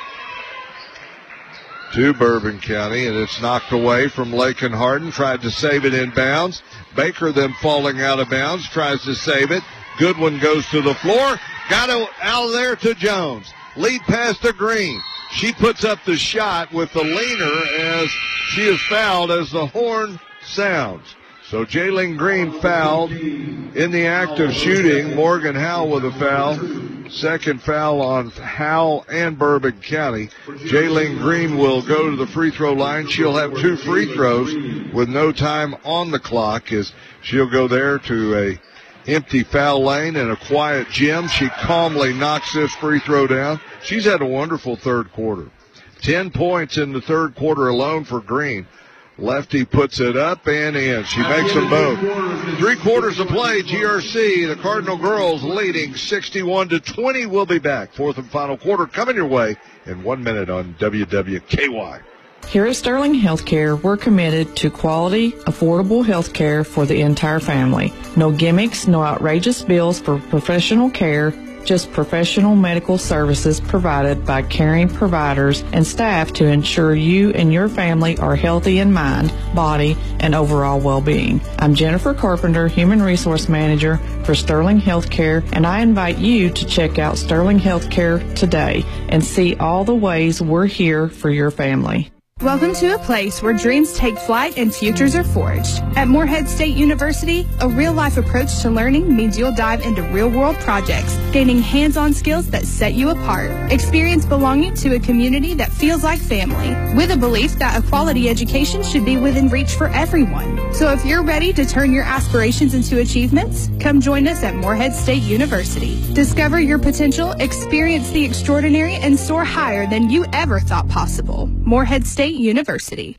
to Bourbon County, and it's knocked away from Lakin Harden. Tried to save it in bounds. Baker then falling out of bounds, tries to save it. Goodwin goes to the floor. Got it out of there to Jones. Lead pass to Green. She puts up the shot with the leaner as she is fouled as the horn sounds. So Jalen Green fouled in the act of shooting. Morgan Howell with a foul. Second foul on Howell and Bourbon County. Jalen Green will go to the free throw line. She'll have two free throws with no time on the clock as she'll go there to a empty foul lane and a quiet gym. She calmly knocks this free throw down. She's had a wonderful third quarter. Ten points in the third quarter alone for Green. Lefty puts it up and in. She makes them both. Three quarters of play, G R C, the Cardinal girls leading sixty-one to twenty. We'll be back. Fourth and final quarter coming your way in one minute on W W K Y. Here at Sterling Healthcare, we're committed to quality, affordable health care for the entire family. No gimmicks, no outrageous bills for professional care, just professional medical services provided by caring providers and staff to ensure you and your family are healthy in mind, body, and overall well-being. I'm Jennifer Carpenter, Human Resource Manager for Sterling Healthcare, and I invite you to check out Sterling Healthcare today and see all the ways we're here for your family. Welcome to a place where dreams take flight and futures are forged. At Morehead State University, a real-life approach to learning means you'll dive into real-world projects, gaining hands-on skills that set you apart. Experience belonging to a community that feels like family, with a belief that a quality education should be within reach for everyone. So if you're ready to turn your aspirations into achievements, come join us at Morehead State University. Discover your potential, experience the extraordinary, and soar higher than you ever thought possible. Morehead State University.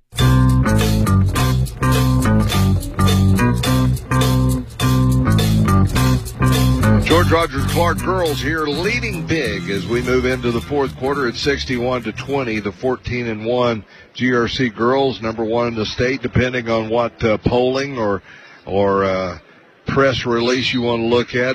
George Rogers Clark girls here leading big as we move into the fourth quarter at sixty-one to twenty. The fourteen and one G R C girls, number one in the state, depending on what uh, polling or or uh, press release you want to look at.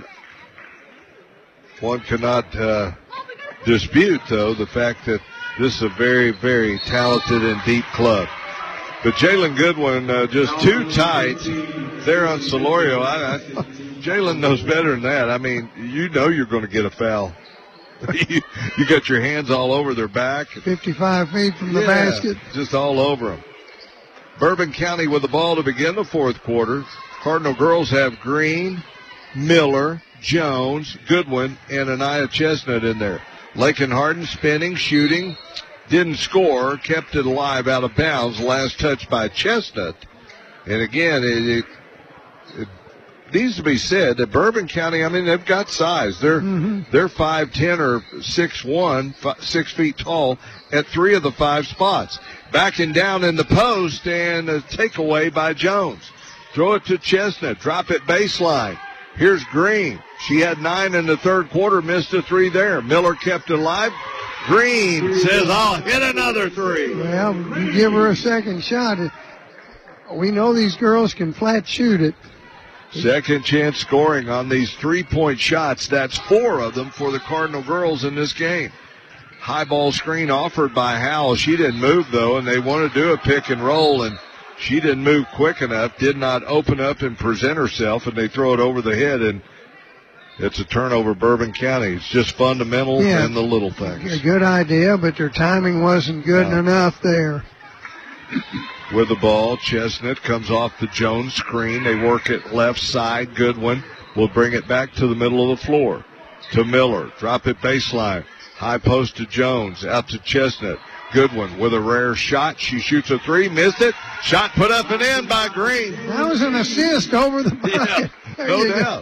One cannot uh, dispute, though, the fact that this is a very, very talented and deep club. But Jalen Goodwin uh, just too tight there on Solorio. I, I, Jalen knows better than that. I mean, you know you're going to get a foul. you, you got your hands all over their back. fifty-five feet from the yeah, basket. Just all over them. Bourbon County with the ball to begin the fourth quarter. Cardinal girls have Green, Miller, Jones, Goodwin, and Anaya Chestnut in there. Lakin Hardin spinning, shooting, didn't score, kept it alive out of bounds. Last touch by Chestnut. And again, it, it, it needs to be said that Bourbon County, I mean, they've got size. They're mm-hmm. they're five ten or six one, six feet tall at three of the five spots. Backing down in the post and a takeaway by Jones. Throw it to Chestnut. Drop it baseline. Here's Green. She had nine in the third quarter, missed a three there. Miller kept it alive. Green says, I'll hit another three. Well, you give her a second shot. We know these girls can flat shoot it. Second chance scoring on these three-point shots. That's four of them for the Cardinal girls in this game. High ball screen offered by Howell. She didn't move, though, and they want to do a pick and roll, and she didn't move quick enough, did not open up and present herself, and they throw it over the head, and it's a turnover, Bourbon County. It's just fundamentals yeah, and the little things. A good idea, but their timing wasn't good no. enough there. With the ball, Chestnut comes off the Jones screen. They work it left side. Goodwin will bring it back to the middle of the floor. To Miller. Drop it baseline. High post to Jones. Out to Chestnut. Goodwin with a rare shot. She shoots a three. Missed it. Shot put up and in by Green. That was an assist over the bucket. Yeah, no doubt.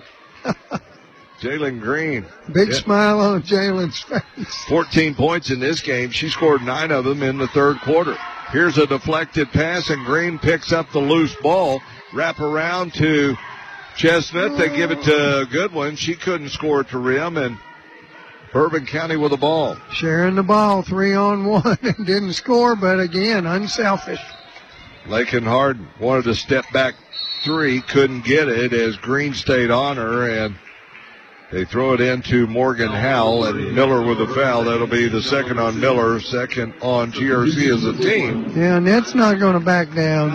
Jalen Green. Big yeah. smile on Jalen's face. fourteen points in this game. She scored nine of them in the third quarter. Here's a deflected pass, and Green picks up the loose ball. Wrap around to Chestnut. They give it to Goodwin. She couldn't score at the rim, and Bourbon County with the ball. Sharing the ball, three on one, and didn't score, but again, unselfish. Lakin Hardin wanted to step back three, couldn't get it as Green stayed on her, and they throw it into Morgan Howell, and Miller with a foul. That'll be the second on Miller, second on G R C as a team. Yeah, and that's not going to back down.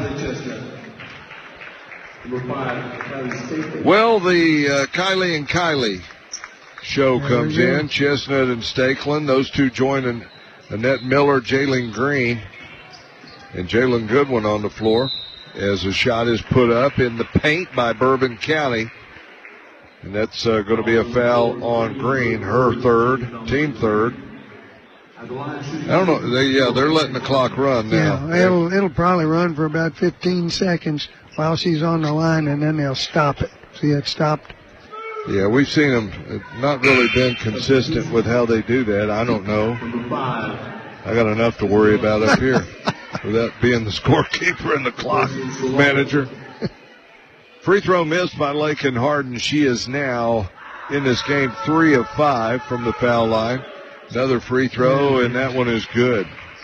Well, the uh, Kylie and Kylie show comes in. Chestnut and Stakeland. Those two join in Annette Miller, Jalen Green, and Jalen Goodwin on the floor as a shot is put up in the paint by Bourbon County. And that's uh, going to be a foul on Green, her third, team third. I don't know. They, yeah, they're letting the clock run now. Yeah, it'll, it'll probably run for about fifteen seconds while she's on the line, and then they'll stop it. See, it stopped. Yeah, we've seen them not really been consistent with how they do that. I don't know. I got enough to worry about up here without being the scorekeeper and the clock manager. Free throw missed by Lakin Hardin. She is now in this game three of five from the foul line. Another free throw, and that one is good.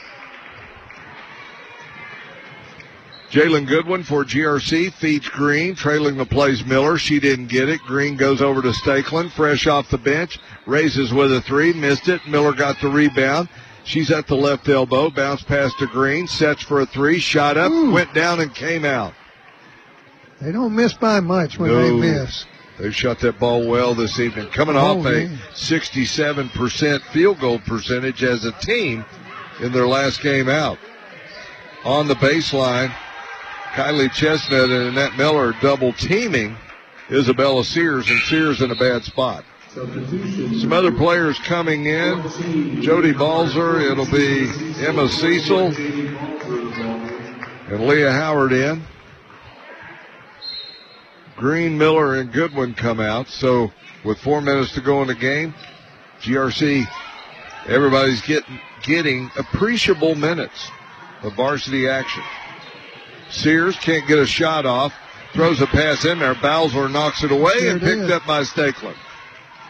Jalen Goodwin for G R C feeds Green, trailing the plays Miller. She didn't get it. Green goes over to Stakeland, fresh off the bench, raises with a three, missed it. Miller got the rebound. She's at the left elbow, bounce pass to Green, sets for a three, shot up, Ooh. went down and came out. They don't miss by much when no, they miss. They've shot that ball well this evening. Coming oh, off man. a sixty-seven percent field goal percentage as a team in their last game out. On the baseline, Kylie Chestnut and Annette Miller double teaming Isabella Sears, and Sears in a bad spot. Some other players coming in. Jody Balzer, it'll be Emma Cecil and Leah Howard in. Green, Miller, and Goodwin come out. So with four minutes to go in the game, G R C, everybody's getting getting appreciable minutes of varsity action. Sears can't get a shot off. Throws a pass in there. Balzer knocks it away there and picked is. up by Stakeland.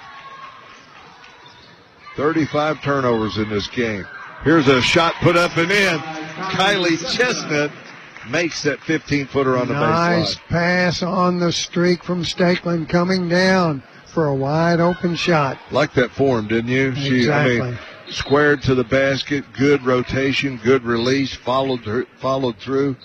thirty-five turnovers in this game. Here's a shot put up and in. Kylie Chestnut makes that fifteen-footer on the baseline. Nice pass on the streak from Stakeland coming down for a wide-open shot. Like that form, didn't you? Exactly. She, I mean, squared to the basket, good rotation, good release, followed her, followed through.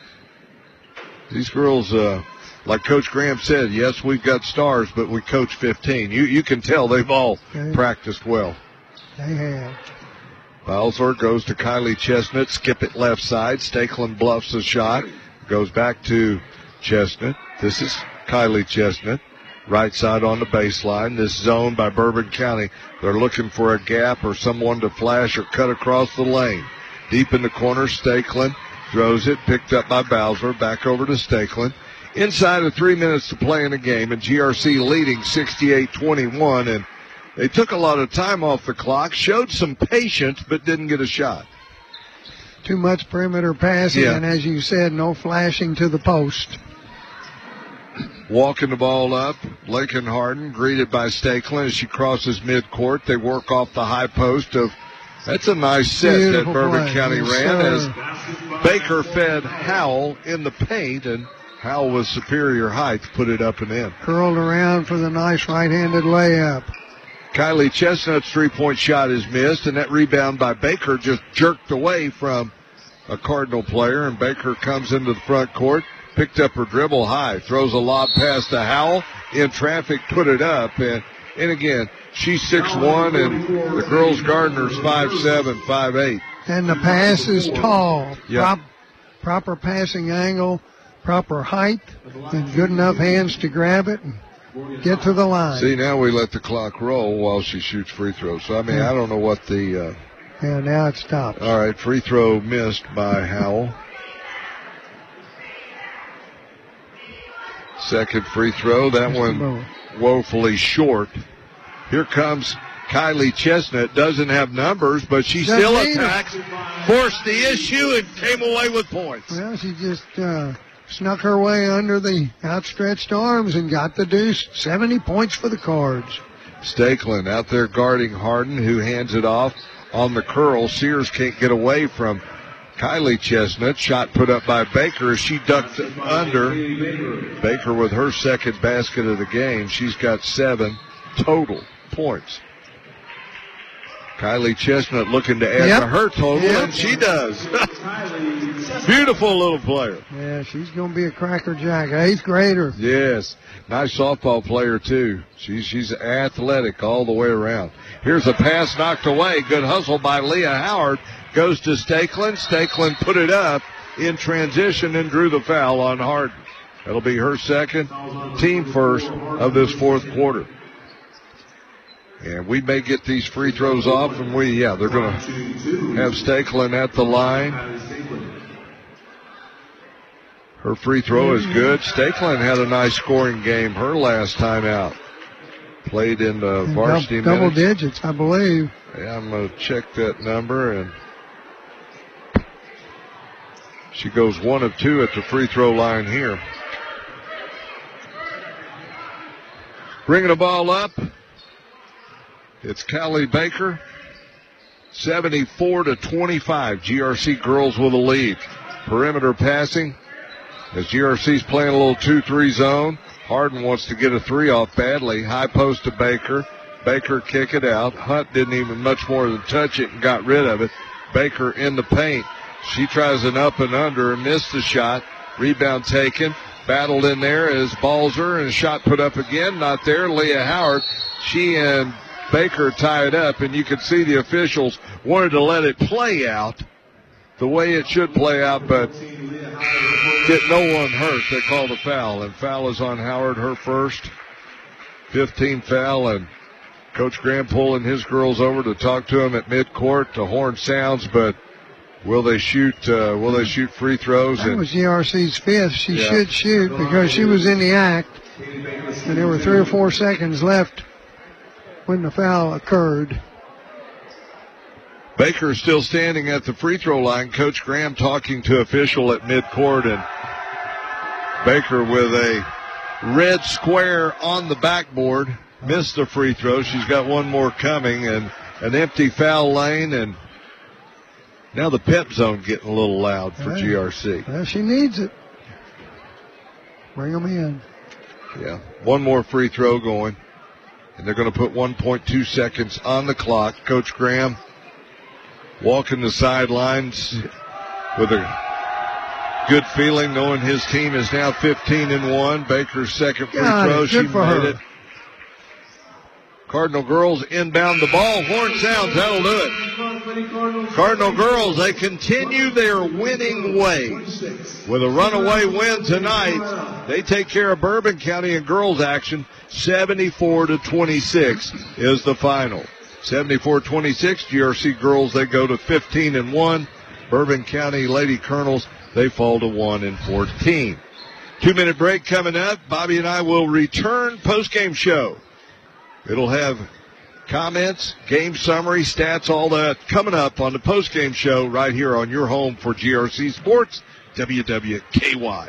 These girls, uh, like Coach Graham said, yes, we've got stars, but we coach fifteen. You you can tell they've all Okay. practiced well. They have. Bowser goes to Kylie Chestnut, skip it left side. Stakeland bluffs the shot, goes back to Chestnut. This is Kylie Chestnut. Right side on the baseline. This zone by Bourbon County. They're looking for a gap or someone to flash or cut across the lane. Deep in the corner, Stakeland throws it, picked up by Bowser. Back over to Stakeland. Inside of three minutes to play in the game, and G R C leading sixty-eight twenty-one. And they took a lot of time off the clock, showed some patience, but didn't get a shot. Too much perimeter passing, Yeah. and as you said, no flashing to the post. Walking the ball up, Lakin Harden greeted by Stakeland as she crosses midcourt. They work off the high post of, that's a nice set Beautiful that Bourbon play. County Yes, ran sir. as Baker fed Howell in the paint, and Howell with superior height put it up and in. Curled around for the nice right-handed layup. Kylie Chestnut's three-point shot is missed, and that rebound by Baker just jerked away from a Cardinal player, and Baker comes into the front court, picked up her dribble high, throws a lob pass to Howell, in traffic, put it up, and, and again, she's six one, and the girls' Gardner's five seven, five eight. And the pass is tall. Yeah. Prop, proper passing angle, proper height, and good enough hands to grab it and get to the line. See, now we let the clock roll while she shoots free throws. So, I mean, Yeah. I don't know what the... Uh, Yeah, now it stops. all right, free throw missed by Howell. Second free throw, that one woefully short. Here comes Kylie Chestnut. Doesn't have numbers, but she Doesn't still either. attacks, forced the issue, and came away with points. Well, she just uh, snuck her way under the outstretched arms and got the deuce. seventy points for the Cards. Stakeland out there guarding Harden, who hands it off on the curl. Sears can't get away from Kylie Chestnut. Shot put up by Baker as she ducked under. Baker with her second basket of the game. She's got seven total points. Kylie Chestnut looking to add Yep. to her total, Yep. and she does. Beautiful little player. Yeah, she's going to be a crackerjack. Eighth grader. Yes, nice softball player too. She's she's athletic all the way around. Here's a pass knocked away. Good hustle by Leah Howard. Goes to Stakeland. Stakeland put it up in transition and drew the foul on Harden. That'll be her second, team first of this fourth quarter. And we may get these free throws off, and we, yeah, they're going to have Stakeland at the line. Her free throw is good. Stakeland had a nice scoring game her last time out. Played in the And varsity dou- double minutes. digits, I believe. Yeah, I'm going to check that number, and she goes one of two at the free throw line here. Bringing the ball up, it's Callie Baker, seventy-four to twenty-five. G R C girls with a lead. Perimeter passing as G R C's playing a little two three zone. Harden wants to get a three off badly. High post to Baker. Baker kick it out. Hunt didn't even much more than touch it and got rid of it. Baker in the paint. She tries an up and under and missed the shot. Rebound taken. Battled in there as Balzer, and a shot put up again. Not there. Leah Howard. She and Baker tie it up, and you could see the officials wanted to let it play out the way it should play out, but get no one hurt. They call the foul, and foul is on Howard, her first. fifteen foul, and Coach Graham pulling his girls over to talk to him at midcourt. The horn sounds, but will they shoot? Uh, will they shoot free throws? That And was G R C's fifth. She Yeah. should shoot because she was in the act, and there were three or four seconds left when the foul occurred. Baker still standing at the free throw line. Coach Graham talking to official at midcourt, and Baker with a red square on the backboard. Missed the free throw. She's got one more coming, and an empty foul lane, and now the pep zone getting a little loud for yeah. G R C. Well, she needs it. Bring them in. Yeah, one more free throw going, and they're going to put one point two seconds on the clock. Coach Graham walking the sidelines with a good feeling, knowing his team is now fifteen and one. Baker's second free God, throw, she for made her. it. Cardinal girls inbound the ball. Horn sounds, that'll do it. Cardinal girls, they continue their winning ways. With a runaway win tonight, they take care of Bourbon County in girls action. seventy-four to twenty-six is the final. seventy-four twenty-six, G R C girls, they go to fifteen and one. Bourbon County Lady Colonels, they fall to one and fourteen. Two-minute break coming up. Bobby and I will return post-game show. It'll have comments, game summary, stats, all that coming up on the post-game show right here on your home for G R C Sports, W W K Y.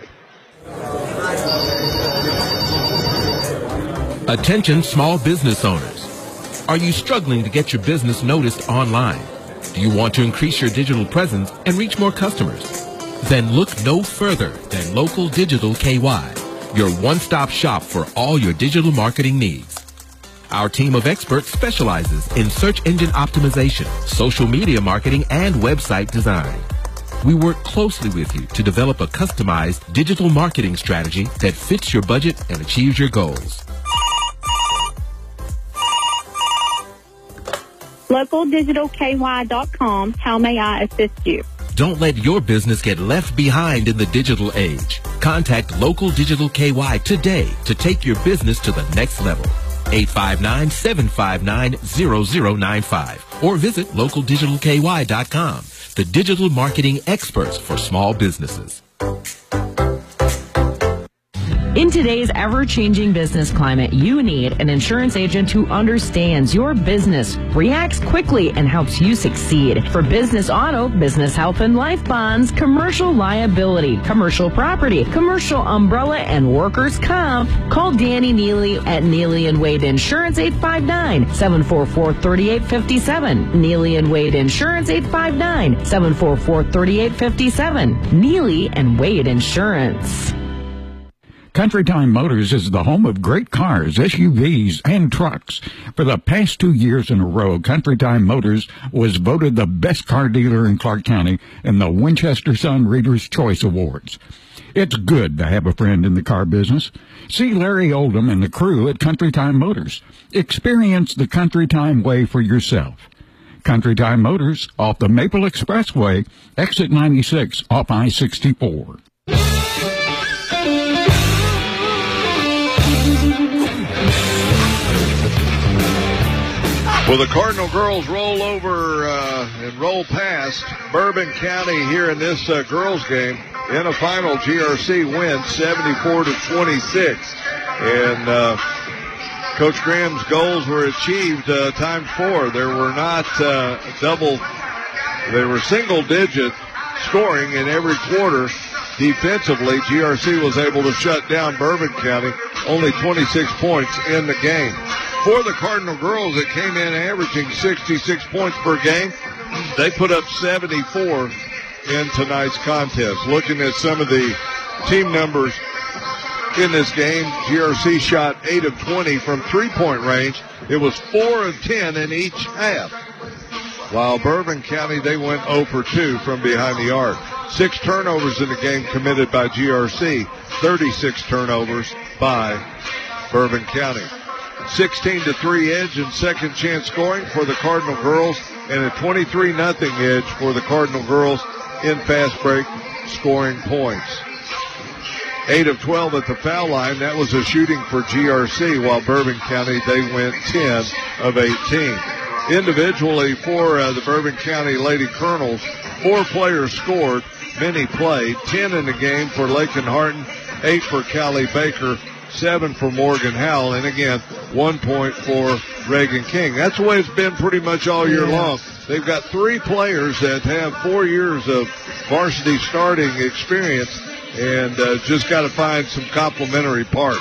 Attention small business owners. Are you struggling to get your business noticed online? Do you want to increase your digital presence and reach more customers? Then look no further than Local Digital K Y, your one-stop shop for all your digital marketing needs. Our team of experts specializes in search engine optimization, social media marketing, and website design. We work closely with you to develop a customized digital marketing strategy that fits your budget and achieves your goals. local digital k y dot com. How may I assist you? Don't let your business get left behind in the digital age. Contact Local Digital K Y today to take your business to the next level. eight five nine, seven five nine, zero zero nine five or visit local digital k y dot com, the digital marketing experts for small businesses. In today's ever-changing business climate, you need an insurance agent who understands your business, reacts quickly, and helps you succeed. For business auto, business health and life bonds, commercial liability, commercial property, commercial umbrella, and workers' comp, call Danny Neely at Neely and Wade Insurance, eight five nine, seven four four, three eight five seven. Neely and Wade Insurance, eight five nine, seven four four, three eight five seven. Neely and Wade Insurance. Country Time Motors is the home of great cars, S U Vs, and trucks. For the past two years in a row, Country Time Motors was voted the best car dealer in Clark County in the Winchester Sun Reader's Choice Awards. It's good to have a friend in the car business. See Larry Oldham and the crew at Country Time Motors. Experience the Country Time way for yourself. Country Time Motors, off the Maple Expressway, exit ninety-six off I sixty-four. Well, the Cardinal girls roll over uh, and roll past Bourbon County here in this uh, girls game. In a final, G R C wins seventy-four to twenty-six. And uh, Coach Graham's goals were achieved uh, times four. There were not uh, double, they were single-digit scoring in every quarter. Defensively, G R C was able to shut down Bourbon County, only twenty-six points in the game. For the Cardinal girls, it came in averaging sixty-six points per game. They put up seventy-four in tonight's contest. Looking at some of the team numbers in this game, G R C shot eight of twenty from three-point range. It was four of ten in each half. While Bourbon County, they went zero for two from behind the arc. Six turnovers in the game committed by G R C, thirty-six turnovers by Bourbon County. sixteen to three edge and second chance scoring for the Cardinal girls, and a twenty-three nothing edge for the Cardinal girls in fast break scoring points. eight of twelve at the foul line. That was a shooting for G R C, while Bourbon County, they went ten of eighteen. Individually for uh, the Bourbon County Lady Colonels, four players scored, many played. ten in the game for Lakin Harton, eight for Callie Baker, seven for Morgan Howell, and again, one point for Reagan King. That's the way it's been pretty much all year long. They've got three players that have four years of varsity starting experience, and uh, just got to find some complementary parts.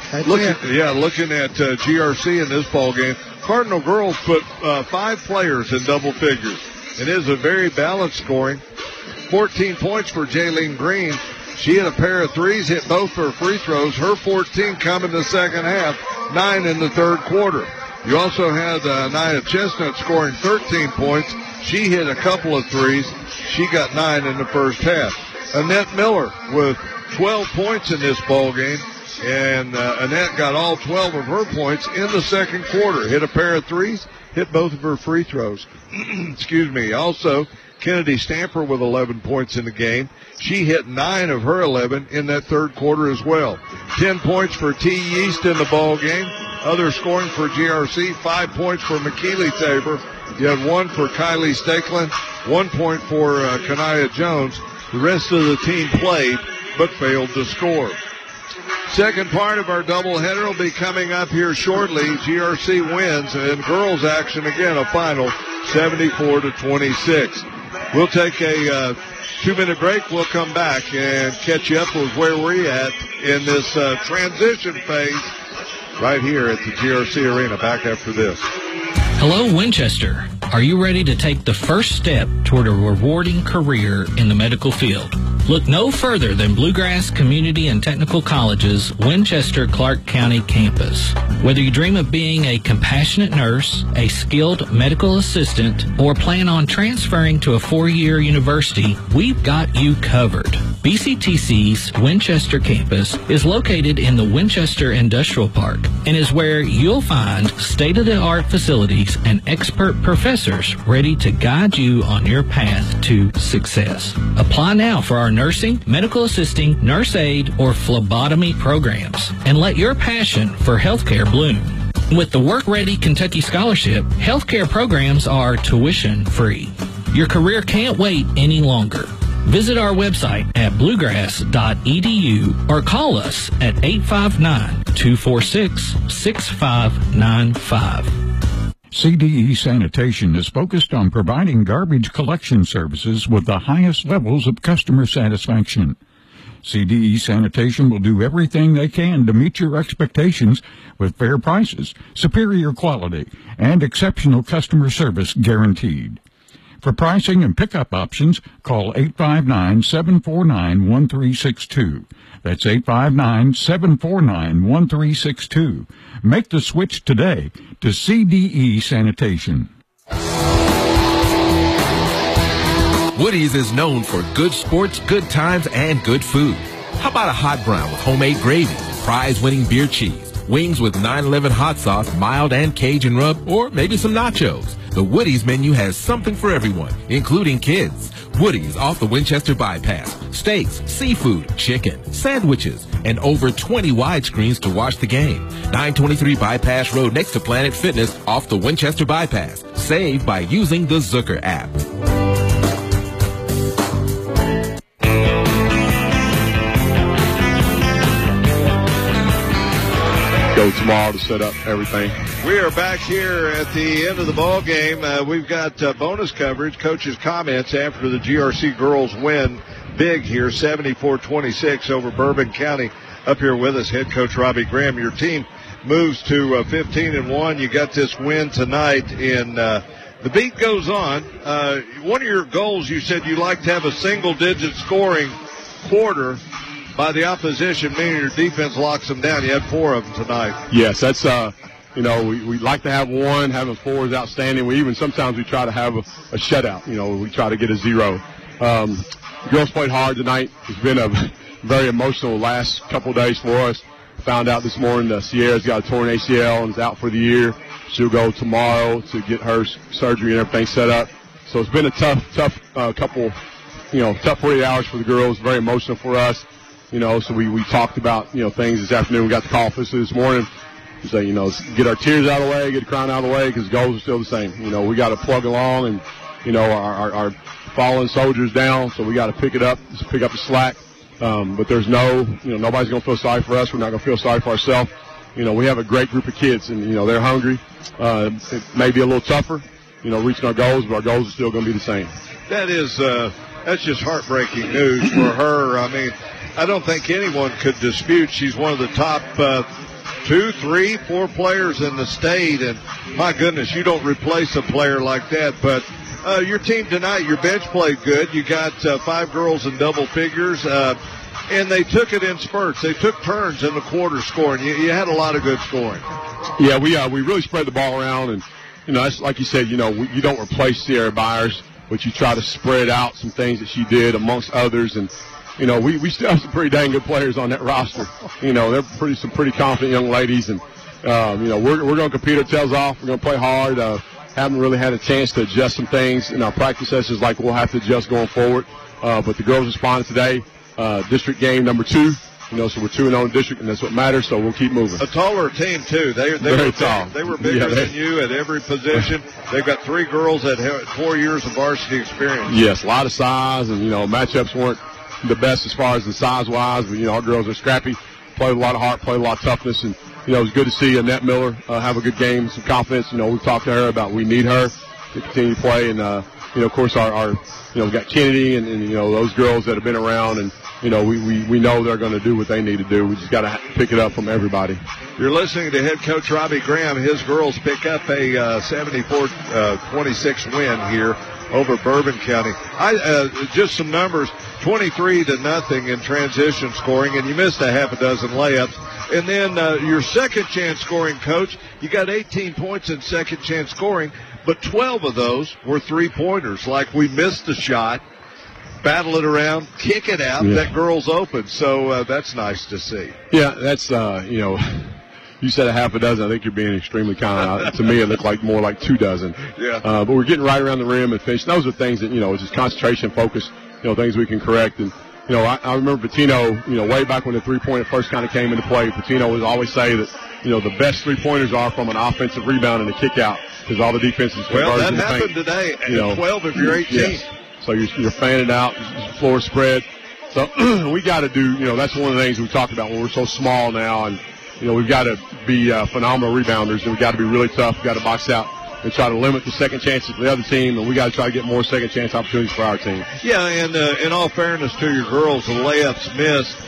That's looking, it. Yeah, looking at uh, G R C in this ball game, Cardinal girls put uh, five players in double figures. It is a very balanced scoring. fourteen points for Jaylene Green. She hit a pair of threes, hit both her free throws. Her fourteen come in the second half, nine in the third quarter. You also had uh, Nia Chestnut scoring thirteen points. She hit a couple of threes. She got nine in the first half. Annette Miller with twelve points in this ball game. And uh, Annette got all twelve of her points in the second quarter. Hit a pair of threes, hit both of her free throws. Excuse me. Also, Kennedy Stamper with eleven points in the game. She hit nine of her eleven in that third quarter as well. ten points for T. Yeast in the ball game. Other scoring for G R C, five points for McKeely Tabor. You had one for Kylie Stakelin, one point for uh, Kanaya Jones. The rest of the team played but failed to score. Second part of our doubleheader will be coming up here shortly. G R C wins, and girls action again, a final seventy-four to twenty-six. We'll take a uh, two-minute break. We'll come back and catch you up with where we're at in this uh, transition phase right here at the G R C Arena. Back after this. Hello, Winchester. Are you ready to take the first step toward a rewarding career in the medical field? Look no further than Bluegrass Community and Technical College's Winchester Clark County campus. Whether you dream of being a compassionate nurse, a skilled medical assistant, or plan on transferring to a four-year university, we've got you covered. B C T C's Winchester campus is located in the Winchester Industrial Park and is where you'll find state-of-the-art facilities and expert professors ready to guide you on your path to success. Apply now for our nursing, medical assisting, nurse aid, or phlebotomy programs and let your passion for healthcare bloom. With the Work Ready Kentucky Scholarship, healthcare programs are tuition free. Your career can't wait any longer. Visit our website at bluegrass dot e d u or call us at eight five nine, two four six, six five nine five. C D E Sanitation is focused on providing garbage collection services with the highest levels of customer satisfaction. C D E Sanitation will do everything they can to meet your expectations with fair prices, superior quality, and exceptional customer service guaranteed. For pricing and pickup options, call eight five nine, seven four nine, one three six two. That's eight five nine, seven four nine, one three six two. Make the switch today to C D E Sanitation. Woody's is known for good sports, good times, and good food. How about a hot brown with homemade gravy, prize-winning beer cheese, wings with nine eleven hot sauce, mild and Cajun rub, or maybe some nachos? The Woody's menu has something for everyone, including kids. Woody's off the Winchester Bypass. Steaks, seafood, chicken, sandwiches, and over twenty widescreens to watch the game. nine twenty-three Bypass Road next to Planet Fitness off the Winchester Bypass. Save by using the Zucker app. Go tomorrow to set up everything. We are back here at the end of the ball game. Uh, we've got uh, bonus coverage, coach's comments after the G R C girls win big here, seventy-four twenty-six over Bourbon County. Up here with us, head coach Robbie Graham. Your team moves to uh, fifteen and one. You got this win tonight. In uh, the beat goes on. Uh, one of your goals, you said you like to have a single-digit scoring quarter by the opposition, meaning your defense locks them down. You had four of them tonight. Yes, that's, uh, you know, we, we like to have one. Having four is outstanding. We even sometimes we try to have a, a shutout. You know, we try to get a zero. Um, the girls played hard tonight. It's been a very emotional last couple of days for us. Found out this morning that Sierra's got a torn A C L and is out for the year. She'll go tomorrow to get her surgery and everything set up. So it's been a tough, tough uh, couple, you know, tough forty hours for the girls. Very emotional for us. You know, so we, we talked about, you know, things this afternoon. We got the call for this this morning. We say, you know, get our tears out of the way, get the crying out of the way, because the goals are still the same. You know, we got to plug along and, you know, our, our, our fallen soldiers down, so we got to pick it up, just pick up the slack. Um, but there's no, you know, nobody's going to feel sorry for us. We're not going to feel sorry for ourselves. You know, we have a great group of kids, and, you know, they're hungry. Uh, it may be a little tougher, you know, reaching our goals, but our goals are still going to be the same. That is, uh, that's just heartbreaking news for her. I mean, I don't think anyone could dispute she's one of the top uh, two, three, four players in the state, and my goodness, you don't replace a player like that. But uh, your team tonight, your bench played good. You got uh, five girls in double figures, uh, and they took it in spurts. They took turns in the quarter scoring. You, you had a lot of good scoring. Yeah, we uh, we really spread the ball around, and you know, that's, like you said, you know, we, you don't replace Sierra Byers, but you try to spread out some things that she did amongst others, and you know, we, we still have some pretty dang good players on that roster. You know, they're pretty some pretty confident young ladies, and um, you know, we're we're going to compete our tails off. We're going to play hard. Uh, haven't really had a chance to adjust some things in our practice sessions, like we'll have to adjust going forward. Uh, but the girls responded today. Uh, district game number two. You know, so we're two and on district, and that's what matters. So we'll keep moving. A taller team too. They they Very were tall. They were bigger yeah, they, than you at every position. They've got three girls that have four years of varsity experience. Yes, a lot of size, and you know, matchups weren't the best as far as the size wise, but you know, our girls are scrappy, play with a lot of heart, play with a lot of toughness, and you know, it was good to see Annette Miller uh, have a good game, some confidence. You know, we talked to her about we need her to continue to play, and uh, you know, of course, our, our you know, we got Kennedy and, and you know, those girls that have been around, and you know, we we, we know they're going to do what they need to do. We just got to pick it up from everybody. You're listening to head coach Robbie Graham. His girls pick up a uh, seventy-four twenty-six win here over Bourbon County. I uh, just some numbers: twenty-three to nothing in transition scoring, and you missed a half a dozen layups. And then uh, your second chance scoring, coach, you got eighteen points in second chance scoring, but twelve of those were three pointers. Like we missed the shot, battle it around, kick it out. Yeah. That girl's open, so uh, that's nice to see. Yeah, that's uh, you know. You said a half a dozen. I think you're being extremely kind. Uh, to me, it looked like more like two dozen. Yeah. Uh, but we're getting right around the rim and finish. Those are things that, you know, just concentration, focus, you know, things we can correct. And, you know, I, I remember Patino, you know, way back when the three-pointer first kind of came into play, Patino would always say that, you know, the best three-pointers are from an offensive rebound and a kick-out because all the defenses Well, that in the happened paint. today. You know, twelve of your eighteen. Yes. So you're, you're fanning out, floor spread. So we got to do, you know, that's one of the things we talked about when we're so small now, and you know, we've got to be uh, phenomenal rebounders, and we've got to be really tough. We've got to box out and try to limit the second chances for the other team, and we got to try to get more second chance opportunities for our team. Yeah, and uh, in all fairness to your girls, the layups missed.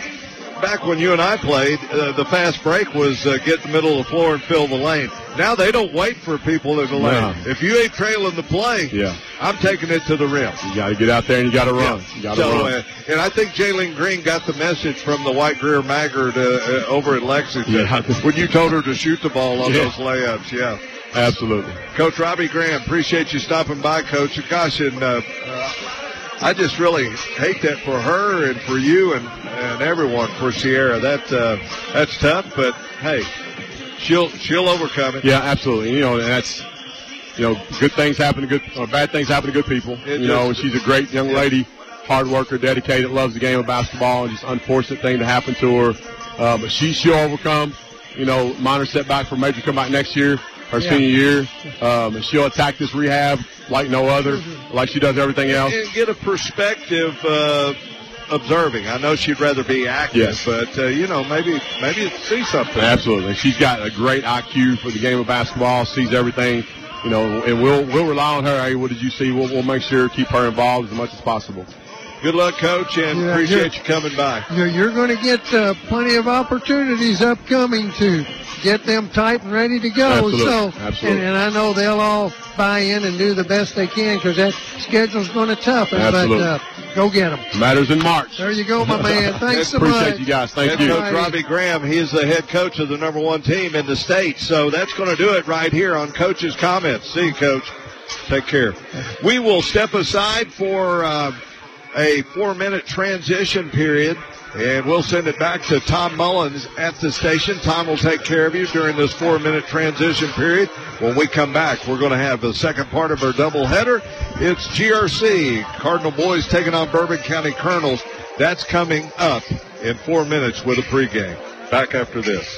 Back when you and I played, uh, the fast break was uh, get in the middle of the floor and fill the lane. Now they don't wait for people in the lane. No. If you ain't trailing the play, yeah. I'm taking it to the rim. You got to get out there and you got to run. Yeah. You got to so, run. Uh, and I think Jaylene Green got the message from the White Greer Maggard uh, uh, over at Lexington Yeah. when you told her to shoot the ball on Yeah. those layups. Yeah, absolutely. Coach Robbie Graham, appreciate you stopping by, Coach. Gosh, and uh, uh, I just really hate that for her and for you and, and everyone for Sierra. That uh, that's tough, but hey, she'll she'll overcome it. Yeah, absolutely. You know, and that's, you know, good things happen to good, or bad things happen to good people. It you know, just- and she's a great young yeah. lady, hard worker, dedicated, loves the game of basketball, and just unfortunate thing to happen to her. Uh, but she she'll overcome. You know, minor setback for major comeback next year, her Yeah. senior year, um, and she'll attack this rehab like no other, like she does everything else. And get a perspective uh, observing. I know she'd rather be active, Yes. but, uh, you know, maybe maybe see something. Absolutely. She's got a great I Q for the game of basketball, sees everything, you know, and we'll we'll rely on her. Hey, what did you see? We'll, we'll make sure to keep her involved as much as possible. Good luck, Coach, and Yeah, appreciate you're- you coming by. You're, you're going to get uh, plenty of opportunities upcoming to get them tight and ready to go. Absolutely. So, Absolutely. And, and I know they'll all buy in and do the best they can because that schedule's going to toughen. Absolutely. But uh, go get them. Matters in March. There you go, my man. Thanks so Appreciate much. you guys. Thank Head you. Coach Robbie Graham, he is the head coach of the number one team in the state. So that's going to do it right here on Coach's Comments. See you, Coach. Take care. We will step aside for uh, a four-minute transition period, and we'll send it back to Tom Mullins at the station. Tom will take care of you during this four-minute transition period. When we come back, we're going to have the second part of our doubleheader. It's G R C, Cardinal Boys taking on Bourbon County Colonels. That's coming up in four minutes with a pregame. Back after this.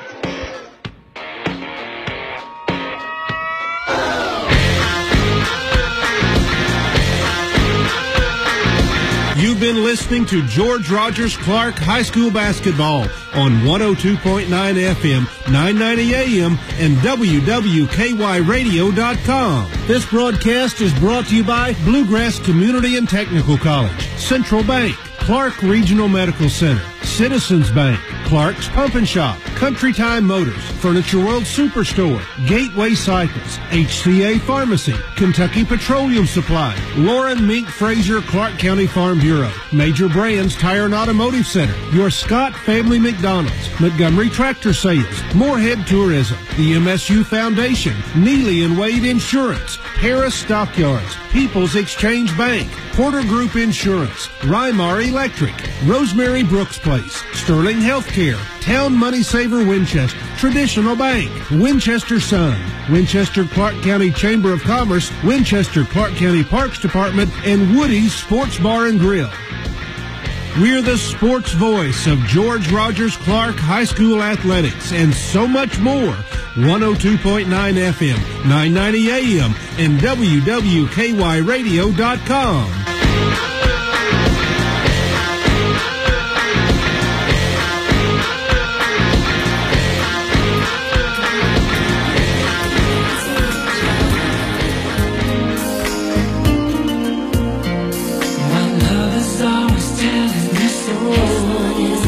You've been listening to George Rogers Clark High School Basketball on one oh two point nine F M, nine ninety A M, and W W K Y radio dot com. This broadcast is brought to you by Bluegrass Community and Technical College, Central Bank, Clark Regional Medical Center, Citizens Bank, Clark's Pump and Shop, Country Time Motors, Furniture World Superstore, Gateway Cycles, H C A Pharmacy, Kentucky Petroleum Supply, Lauren Mink Fraser Clark County Farm Bureau, Major Brands Tire and Automotive Center, your Scott Family McDonald's, Montgomery Tractor Sales, Moorhead Tourism, the M S U Foundation, Neely and Wade Insurance, Harris Stockyards, People's Exchange Bank, Porter Group Insurance, Rymar Electric, Rosemary Brooks Place, Sterling Healthcare, Town Money Saver Winchester, Traditional Bank, Winchester Sun, Winchester Clark County Chamber of Commerce, Winchester Clark County Parks Department, and Woody's Sports Bar and Grill. We're the sports voice of George Rogers Clark High School Athletics and so much more. one oh two point nine F M, nine ninety A M, and W W K Y radio dot com. My love is always telling me so.